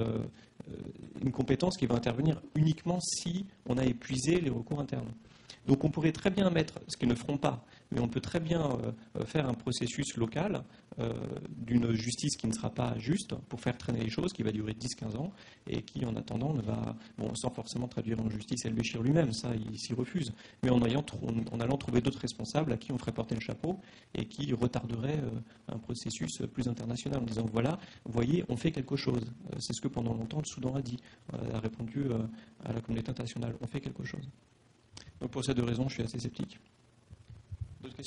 une compétence qui va intervenir uniquement si on a épuisé les recours internes. Donc on pourrait très bien mettre, ce qu'ils ne feront pas, mais on peut très bien faire un processus local d'une justice qui ne sera pas juste pour faire traîner les choses, qui va durer 10-15 ans et qui en attendant ne va, sans forcément traduire en justice El-Béchir lui-même, ça il s'y refuse, mais en allant trouver d'autres responsables à qui on ferait porter le chapeau et qui retarderaient un processus plus international en disant voilà, vous voyez, on fait quelque chose. C'est ce que pendant longtemps le Soudan a dit, a répondu à la communauté internationale, on fait quelque chose. Donc pour ces deux raisons, je suis assez sceptique. D'autres questions ?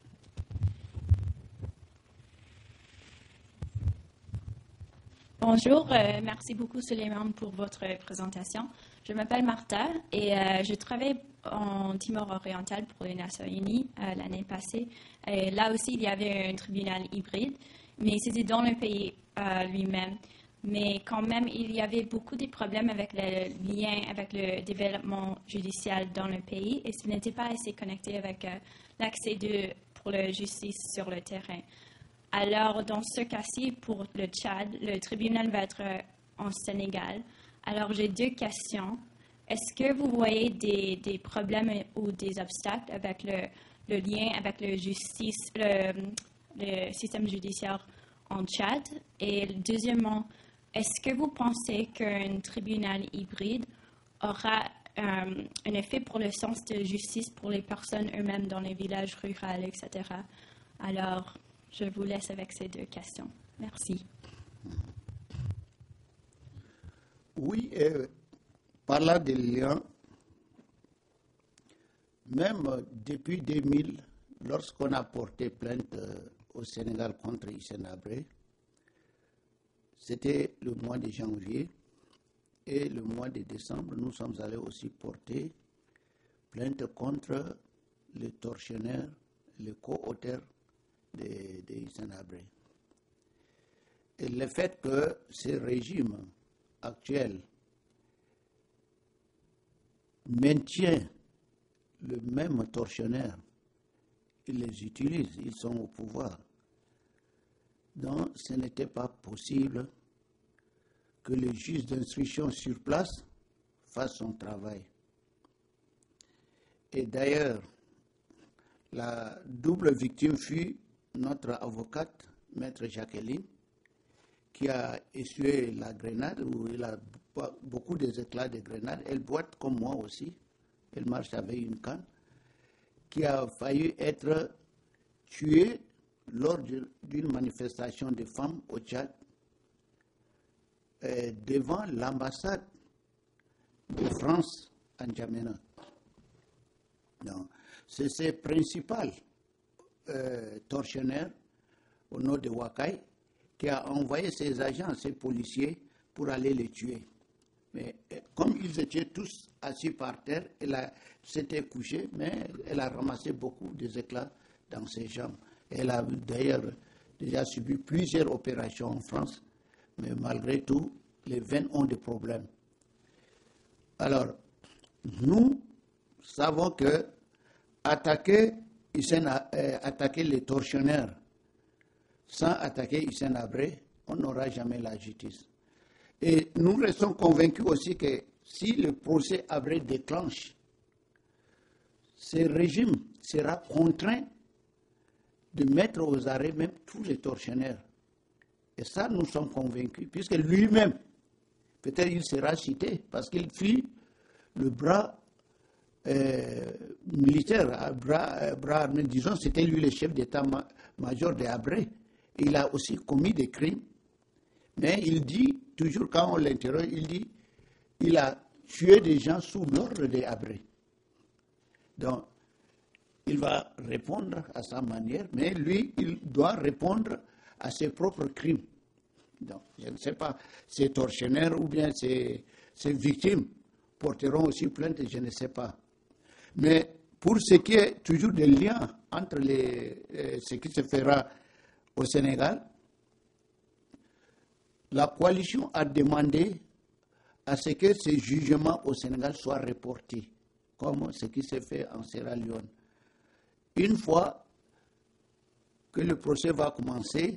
Bonjour, merci beaucoup Suleiman pour votre présentation. Je m'appelle Martha et je travaille en Timor oriental pour les Nations Unies l'année passée. Et là aussi, il y avait un tribunal hybride, mais c'était dans le pays lui-même. Mais quand même, il y avait beaucoup de problèmes avec le lien avec le développement judiciaire dans le pays et ce n'était pas assez connecté avec l'accès pour la justice sur le terrain. Alors, dans ce cas-ci, pour le Tchad, le tribunal va être en Sénégal. Alors, j'ai 2 questions. Est-ce que vous voyez des problèmes ou des obstacles avec le lien avec le système judiciaire en Tchad? Et deuxièmement, est-ce que vous pensez qu'un tribunal hybride aura un effet pour le sens de justice pour les personnes eux-mêmes dans les villages ruraux, etc.? Alors, je vous laisse avec ces 2 questions. Merci. Oui, parlant des liens, même depuis 2000, lorsqu'on a porté plainte au Sénégal contre Hissène Habré, c'était le mois de janvier et le mois de décembre, nous sommes allés aussi porter plainte contre le tortionnaire, le co-auteur de Hissène Habré. Et le fait que ce régime actuel maintient le même tortionnaire, ils les utilisent, ils sont au pouvoir. Donc, ce n'était pas possible que le juge d'instruction sur place fasse son travail. Et d'ailleurs, la double victime fut notre avocate, Maître Jacqueline, qui a essuyé la grenade, où il a beaucoup des éclats de grenade. Elle boite comme moi aussi, elle marche avec une canne, qui a failli être tuée lors d'une manifestation de femmes au Tchad devant l'ambassade de France à N'Djamena. C'est ce principal tortionnaire au nom de Wakai qui a envoyé ses agents, ses policiers pour aller les tuer. Mais comme ils étaient tous assis par terre, elle s'était couchée, mais elle a ramassé beaucoup d'éclats dans ses jambes. Elle a d'ailleurs déjà subi plusieurs opérations en France, mais malgré tout, les veines ont des problèmes. Alors, nous savons que attaquer les tortionnaires sans attaquer Hissène Habré, on n'aura jamais la justice. Et nous restons convaincus aussi que si le procès Habré déclenche, ce régime sera contraint de mettre aux arrêts même tous les tortionnaires. Et ça, nous sommes convaincus, puisque lui-même, peut-être il sera cité, parce qu'il fit le bras militaire, bras armé, disons, c'était lui le chef d'état-major de Habré. Il a aussi commis des crimes, mais il dit, toujours quand on l'interroge, il dit, il a tué des gens sous l'ordre de Habré. Donc, il va répondre à sa manière, mais lui, il doit répondre à ses propres crimes. Donc, je ne sais pas, ces tortionnaires ou bien ces victimes porteront aussi plainte, je ne sais pas. Mais pour ce qui est toujours des liens entre ce qui se fera au Sénégal, la coalition a demandé à ce que ces jugements au Sénégal soient reportés, comme ce qui s'est fait en Sierra Leone. Une fois que le procès va commencer,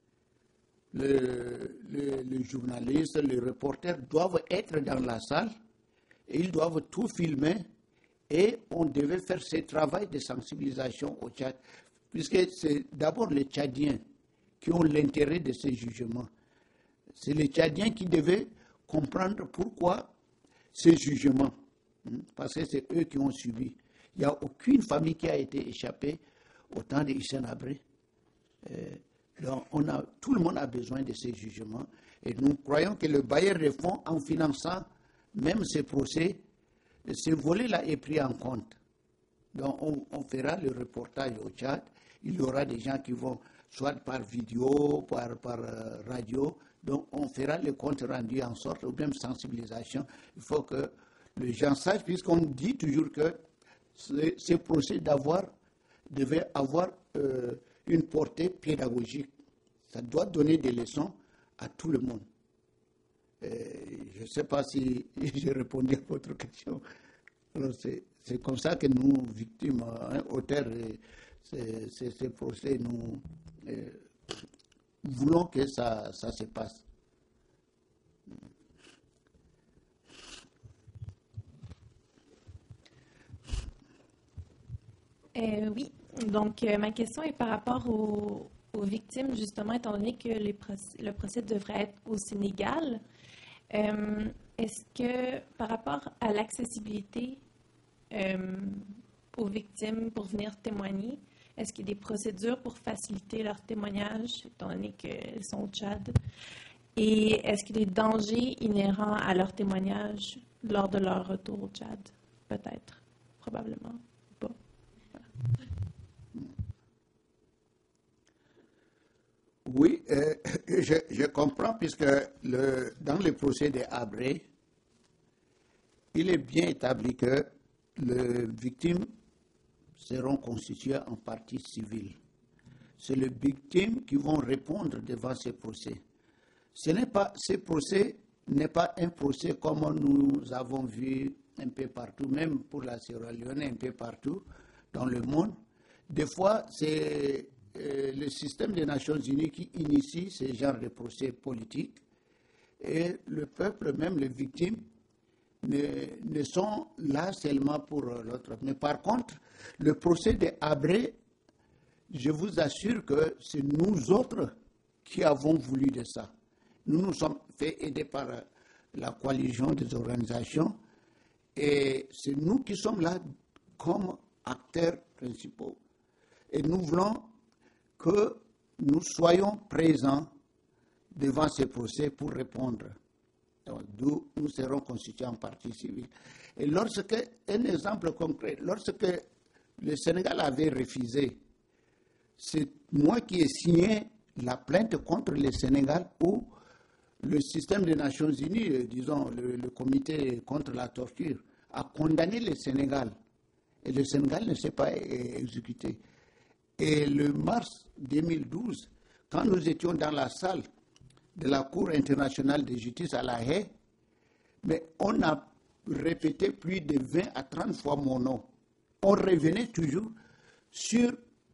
le journaliste, les reporters doivent être dans la salle et ils doivent tout filmer et on devait faire ce travail de sensibilisation au Tchad, puisque c'est d'abord les Tchadiens qui ont l'intérêt de ces jugements. C'est les Tchadiens qui devaient comprendre pourquoi ces jugements, parce que c'est eux qui ont subi. Il n'y a aucune famille qui a été échappée au temps de Hissène Habré. Donc tout le monde a besoin de ces jugements. Et nous croyons que le bailleur de fonds, en finançant même ces procès, ce volet-là est pris en compte. Donc on fera le reportage au Tchad. Il y aura des gens qui vont, soit par vidéo, par radio. Donc on fera le compte rendu en sorte, ou même sensibilisation. Il faut que les gens sachent, puisqu'on dit toujours que ces procès devaient avoir une portée pédagogique. Ça doit donner des leçons à tout le monde. Je ne sais pas si j'ai répondu à votre question. Alors c'est comme ça que nous, victimes, auteurs de ces procès, nous voulons que ça se passe. Oui, donc ma question est par rapport aux victimes, justement, étant donné que le procès devrait être au Sénégal. Est-ce que par rapport à l'accessibilité aux victimes pour venir témoigner, est-ce qu'il y a des procédures pour faciliter leur témoignage, étant donné qu'elles sont au Tchad? Et est-ce qu'il y a des dangers inhérents à leur témoignage lors de leur retour au Tchad? Peut-être, probablement pas. Voilà. Oui, je comprends, puisque dans le procès de Habré, il est bien établi que les victimes seront constituées en partie civile. C'est les victimes qui vont répondre devant ces procès. Ce procès n'est pas un procès comme nous avons vu un peu partout, même pour la Sierra Leone, un peu partout dans le monde. Des fois, c'est le système des Nations Unies qui initie ce genre de procès politiques, et le peuple, même les victimes, ne sont là seulement pour l'autre. Mais par contre, le procès de Habré, je vous assure que c'est nous autres qui avons voulu de ça. Nous nous sommes fait aider par la coalition des organisations, et c'est nous qui sommes là comme acteurs principaux. Et nous voulons que nous soyons présents devant ces procès pour répondre. D'où nous serons constitués en partie civile. Et un exemple concret, lorsque le Sénégal avait refusé, c'est moi qui ai signé la plainte contre le Sénégal où le système des Nations Unies, disons le comité contre la torture, a condamné le Sénégal. Et le Sénégal ne s'est pas exécuté. Et le mars 2012, quand nous étions dans la salle de la Cour internationale de justice à La Haye, mais on a répété plus de 20 à 30 fois mon nom. On revenait toujours sur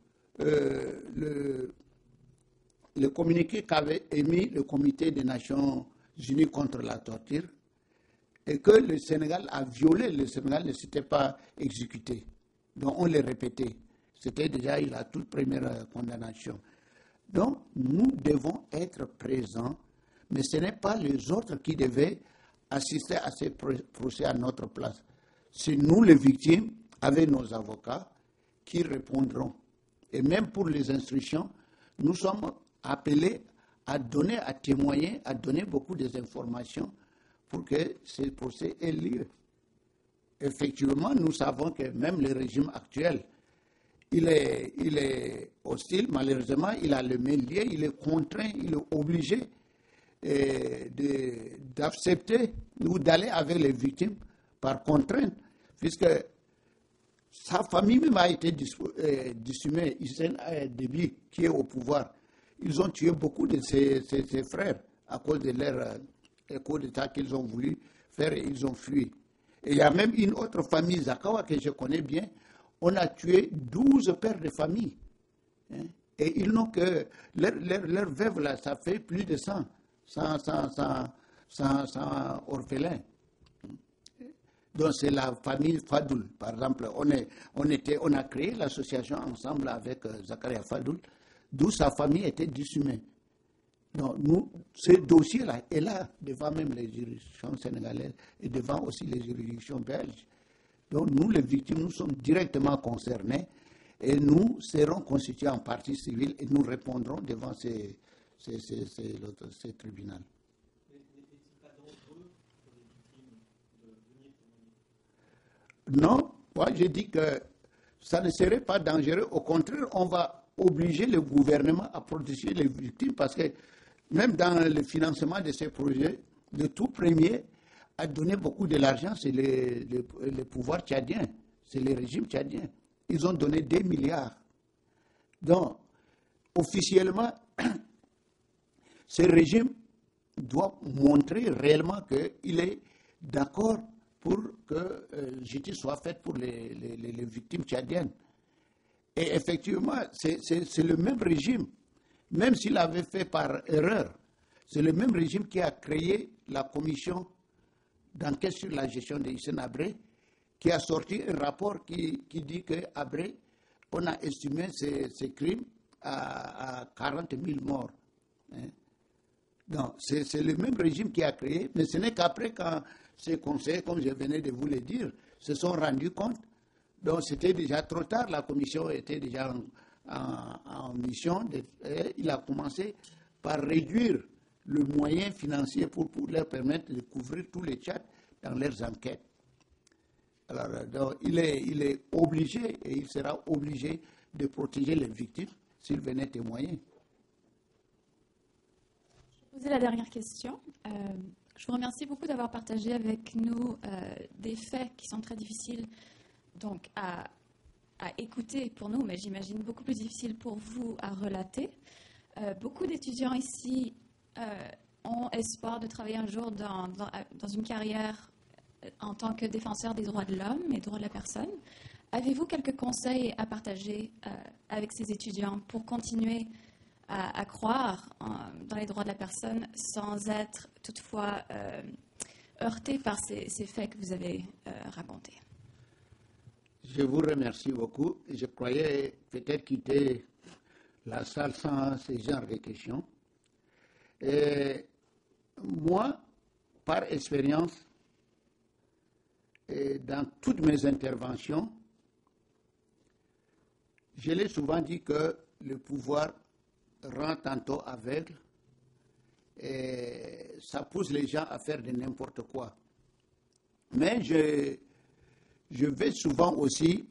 le communiqué qu'avait émis le Comité des Nations Unies contre la torture, et que le Sénégal a violé, le Sénégal ne s'était pas exécuté. Donc on le répétait. C'était déjà la toute première condamnation. Donc, nous devons être présents, mais ce n'est pas les autres qui devaient assister à ces procès à notre place. C'est nous, les victimes, avec nos avocats, qui répondront. Et même pour les instructions, nous sommes appelés à donner, à témoigner, à donner beaucoup d'informations pour que ces procès aient lieu. Effectivement, nous savons que même le régime actuel, il est hostile, malheureusement, il a le main lié, il est contraint, il est obligé d'accepter ou d'aller avec les victimes par contrainte, puisque sa famille même a été décimée. Hissène Déby, qui est au pouvoir, ils ont tué beaucoup de ses frères à cause de leur coup d'État qu'ils ont voulu faire, et ils ont fui. Et il y a même une autre famille, Zakawa, que je connais bien. On a tué 12 pères de famille. Hein, et ils n'ont que... Leur veuve, là, ça fait plus de 100 orphelins. Donc c'est la famille Fadoul, par exemple. On a créé l'association ensemble avec Zakaria Fadoul, d'où sa famille était décimée. Donc ce dossier-là est là, devant même les juridictions sénégalaises et devant aussi les juridictions belges. Donc nous, les victimes, nous sommes directement concernés et nous serons constitués en partie civile et nous répondrons devant ces tribunaux. N'est-il pas dangereux pour les victimes de venir témoigner? Non, moi je dis que ça ne serait pas dangereux. Au contraire, on va obliger le gouvernement à protéger les victimes parce que même dans le financement de ces projets, le tout premier à donner beaucoup de l'argent, c'est le pouvoir tchadien. c'est le régime tchadien. Ils ont donné des milliards. Donc, officiellement, ce régime doit montrer réellement qu'il est d'accord pour que justice soit faite pour les victimes tchadiennes. Et effectivement, c'est le même régime, même s'il avait fait par erreur, c'est le même régime qui a créé la commission d'enquête sur la gestion de Hissène Habré, qui a sorti un rapport qui dit qu'Habré, on a estimé ces crimes à 40 000 morts. Hein. Donc, c'est le même régime qui a créé, mais ce n'est qu'après quand ces conseillers, comme je venais de vous le dire, se sont rendus compte. Donc, c'était déjà trop tard, la commission était déjà en mission. Et il a commencé par réduire le moyen financier pour leur permettre de couvrir tous les Tchad dans leurs enquêtes. Alors, donc, il est obligé, et il sera obligé de protéger les victimes s'il venait témoigner. Je vais poser la dernière question. Je vous remercie beaucoup d'avoir partagé avec nous des faits qui sont très difficiles donc, à écouter pour nous, mais j'imagine beaucoup plus difficiles pour vous à relater. Beaucoup d'étudiants ici ont espoir de travailler un jour dans une carrière en tant que défenseur des droits de l'homme et des droits de la personne. Avez-vous quelques conseils à partager avec ces étudiants pour continuer à croire dans les droits de la personne sans être toutefois heurté par ces faits que vous avez racontés? Je vous remercie beaucoup. Je croyais peut-être quitter la salle sans ce genre de questions. Et moi, par expérience, et dans toutes mes interventions, je l'ai souvent dit que le pouvoir rend tantôt aveugle et ça pousse les gens à faire de n'importe quoi. Mais je vais souvent aussi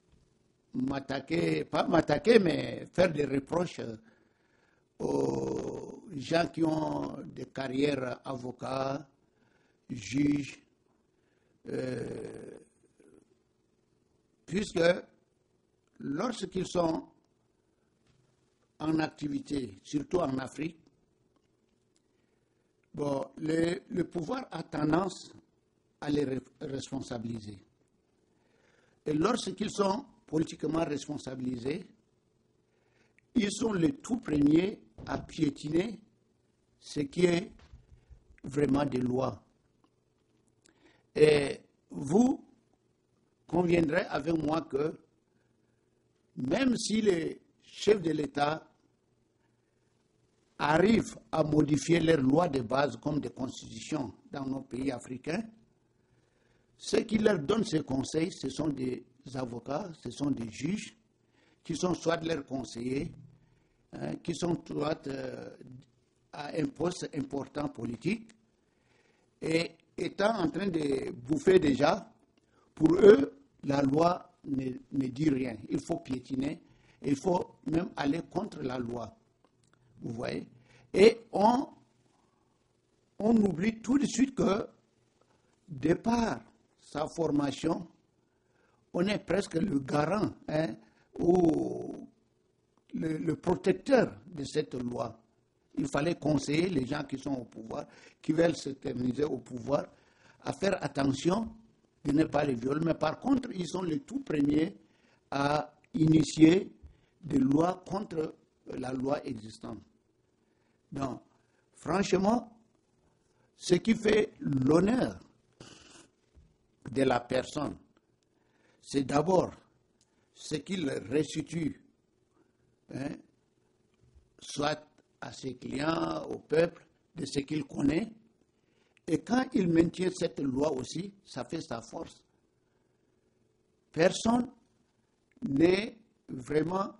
pas m'attaquer, mais faire des reproches aux gens qui ont des carrières avocats, juges, puisque lorsqu'ils sont en activité, surtout en Afrique, bon, le pouvoir a tendance à les responsabiliser. Et lorsqu'ils sont politiquement responsabilisés, ils sont les tout premiers à piétiner ce qui est vraiment des lois. Et vous conviendrez avec moi que même si les chefs de l'État arrivent à modifier leurs lois de base comme des constitutions dans nos pays africains, ceux qui leur donnent ces conseils, ce sont des avocats, ce sont des juges, qui sont soit leurs conseillers, qui sont soit à un poste important politique, et étant en train de bouffer déjà, pour eux, la loi ne dit rien. Il faut piétiner, il faut même aller contre la loi. Vous voyez? Et on oublie tout de suite que, de par sa formation, on est presque le garant ou le protecteur de cette loi. Il fallait conseiller les gens qui sont au pouvoir, qui veulent s'éterniser au pouvoir, à faire attention de ne pas les violer. Mais par contre, ils sont les tout premiers à initier des lois contre la loi existante. Donc, franchement, ce qui fait l'honneur de la personne, c'est d'abord ce qu'il restitue, soit à ses clients, au peuple, de ce qu'il connaît. Et quand il maintient cette loi aussi, ça fait sa force. Personne n'est vraiment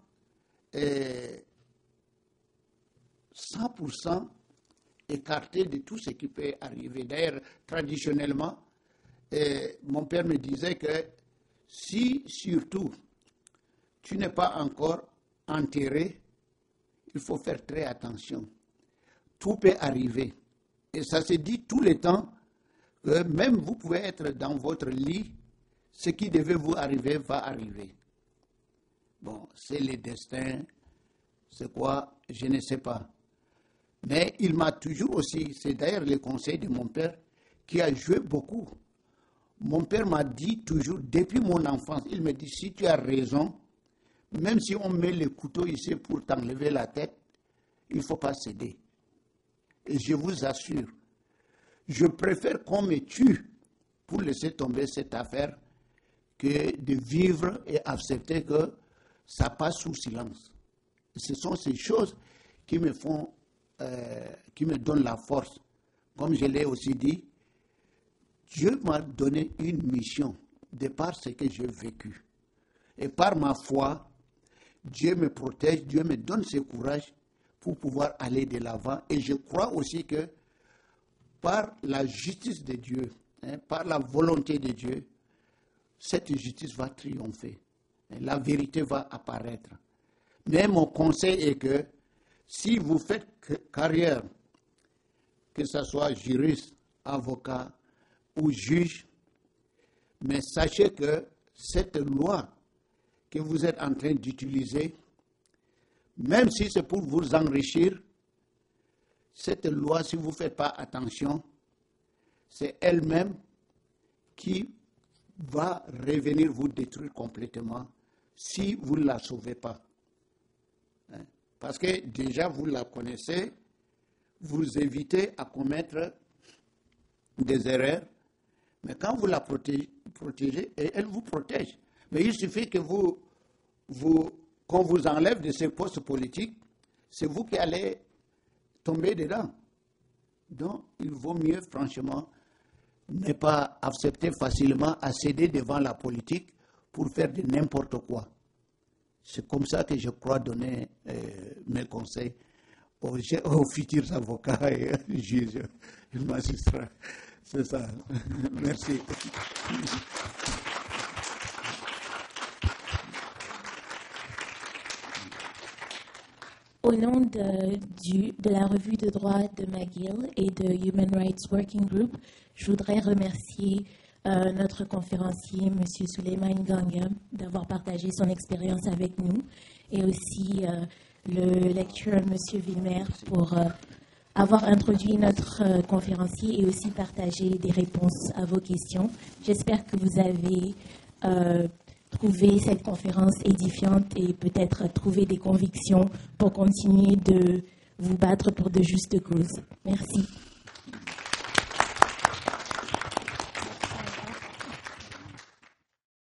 100% écarté de tout ce qui peut arriver. D'ailleurs, traditionnellement, mon père me disait que si surtout tu n'es pas encore enterré, il faut faire très attention. Tout peut arriver. Et ça se dit tout le temps que même vous pouvez être dans votre lit ce qui devait vous arriver va arriver. Bon, c'est le destin, c'est quoi, je ne sais pas. Mais il m'a toujours aussi, c'est d'ailleurs le conseil de mon père qui a joué beaucoup. Mon père m'a dit toujours, depuis mon enfance, il me dit, si tu as raison, même si on met le couteau ici pour t'enlever la tête, il ne faut pas céder. Et je vous assure, je préfère qu'on me tue pour laisser tomber cette affaire que de vivre et accepter que ça passe sous silence. Ce sont ces choses qui me font, qui me donnent la force. Comme je l'ai aussi dit, Dieu m'a donné une mission de par ce que j'ai vécu. Et par ma foi, Dieu me protège, Dieu me donne ce courage pour pouvoir aller de l'avant. Et je crois aussi que par la justice de Dieu, par la volonté de Dieu, cette justice va triompher. La vérité va apparaître. Mais mon conseil est que si vous faites carrière, que ce soit juriste, avocat ou juge, mais sachez que cette loi que vous êtes en train d'utiliser, même si c'est pour vous enrichir, cette loi, si vous ne faites pas attention, c'est elle-même qui va revenir vous détruire complètement si vous ne la sauvez pas. Parce que déjà vous la connaissez, vous évitez à commettre des erreurs, mais quand vous la protégez, et elle vous protège. Mais il suffit que qu'on vous enlève de ces postes politiques, c'est vous qui allez tomber dedans. Donc, il vaut mieux, franchement, ne pas accepter facilement à céder devant la politique pour faire de n'importe quoi. C'est comme ça que je crois donner mes conseils aux futurs avocats et juges et magistrats. C'est ça. Merci. Au nom de la revue de droit de McGill et de Human Rights Working Group, je voudrais remercier notre conférencier, M. Souleymane Ganga, d'avoir partagé son expérience avec nous, et aussi le lecturer, M. Villemer, pour avoir introduit notre conférencier et aussi partagé des réponses à vos questions. J'espère que vous avez trouvé cette conférence édifiante et peut-être trouvé des convictions pour continuer de vous battre pour de justes causes. Merci.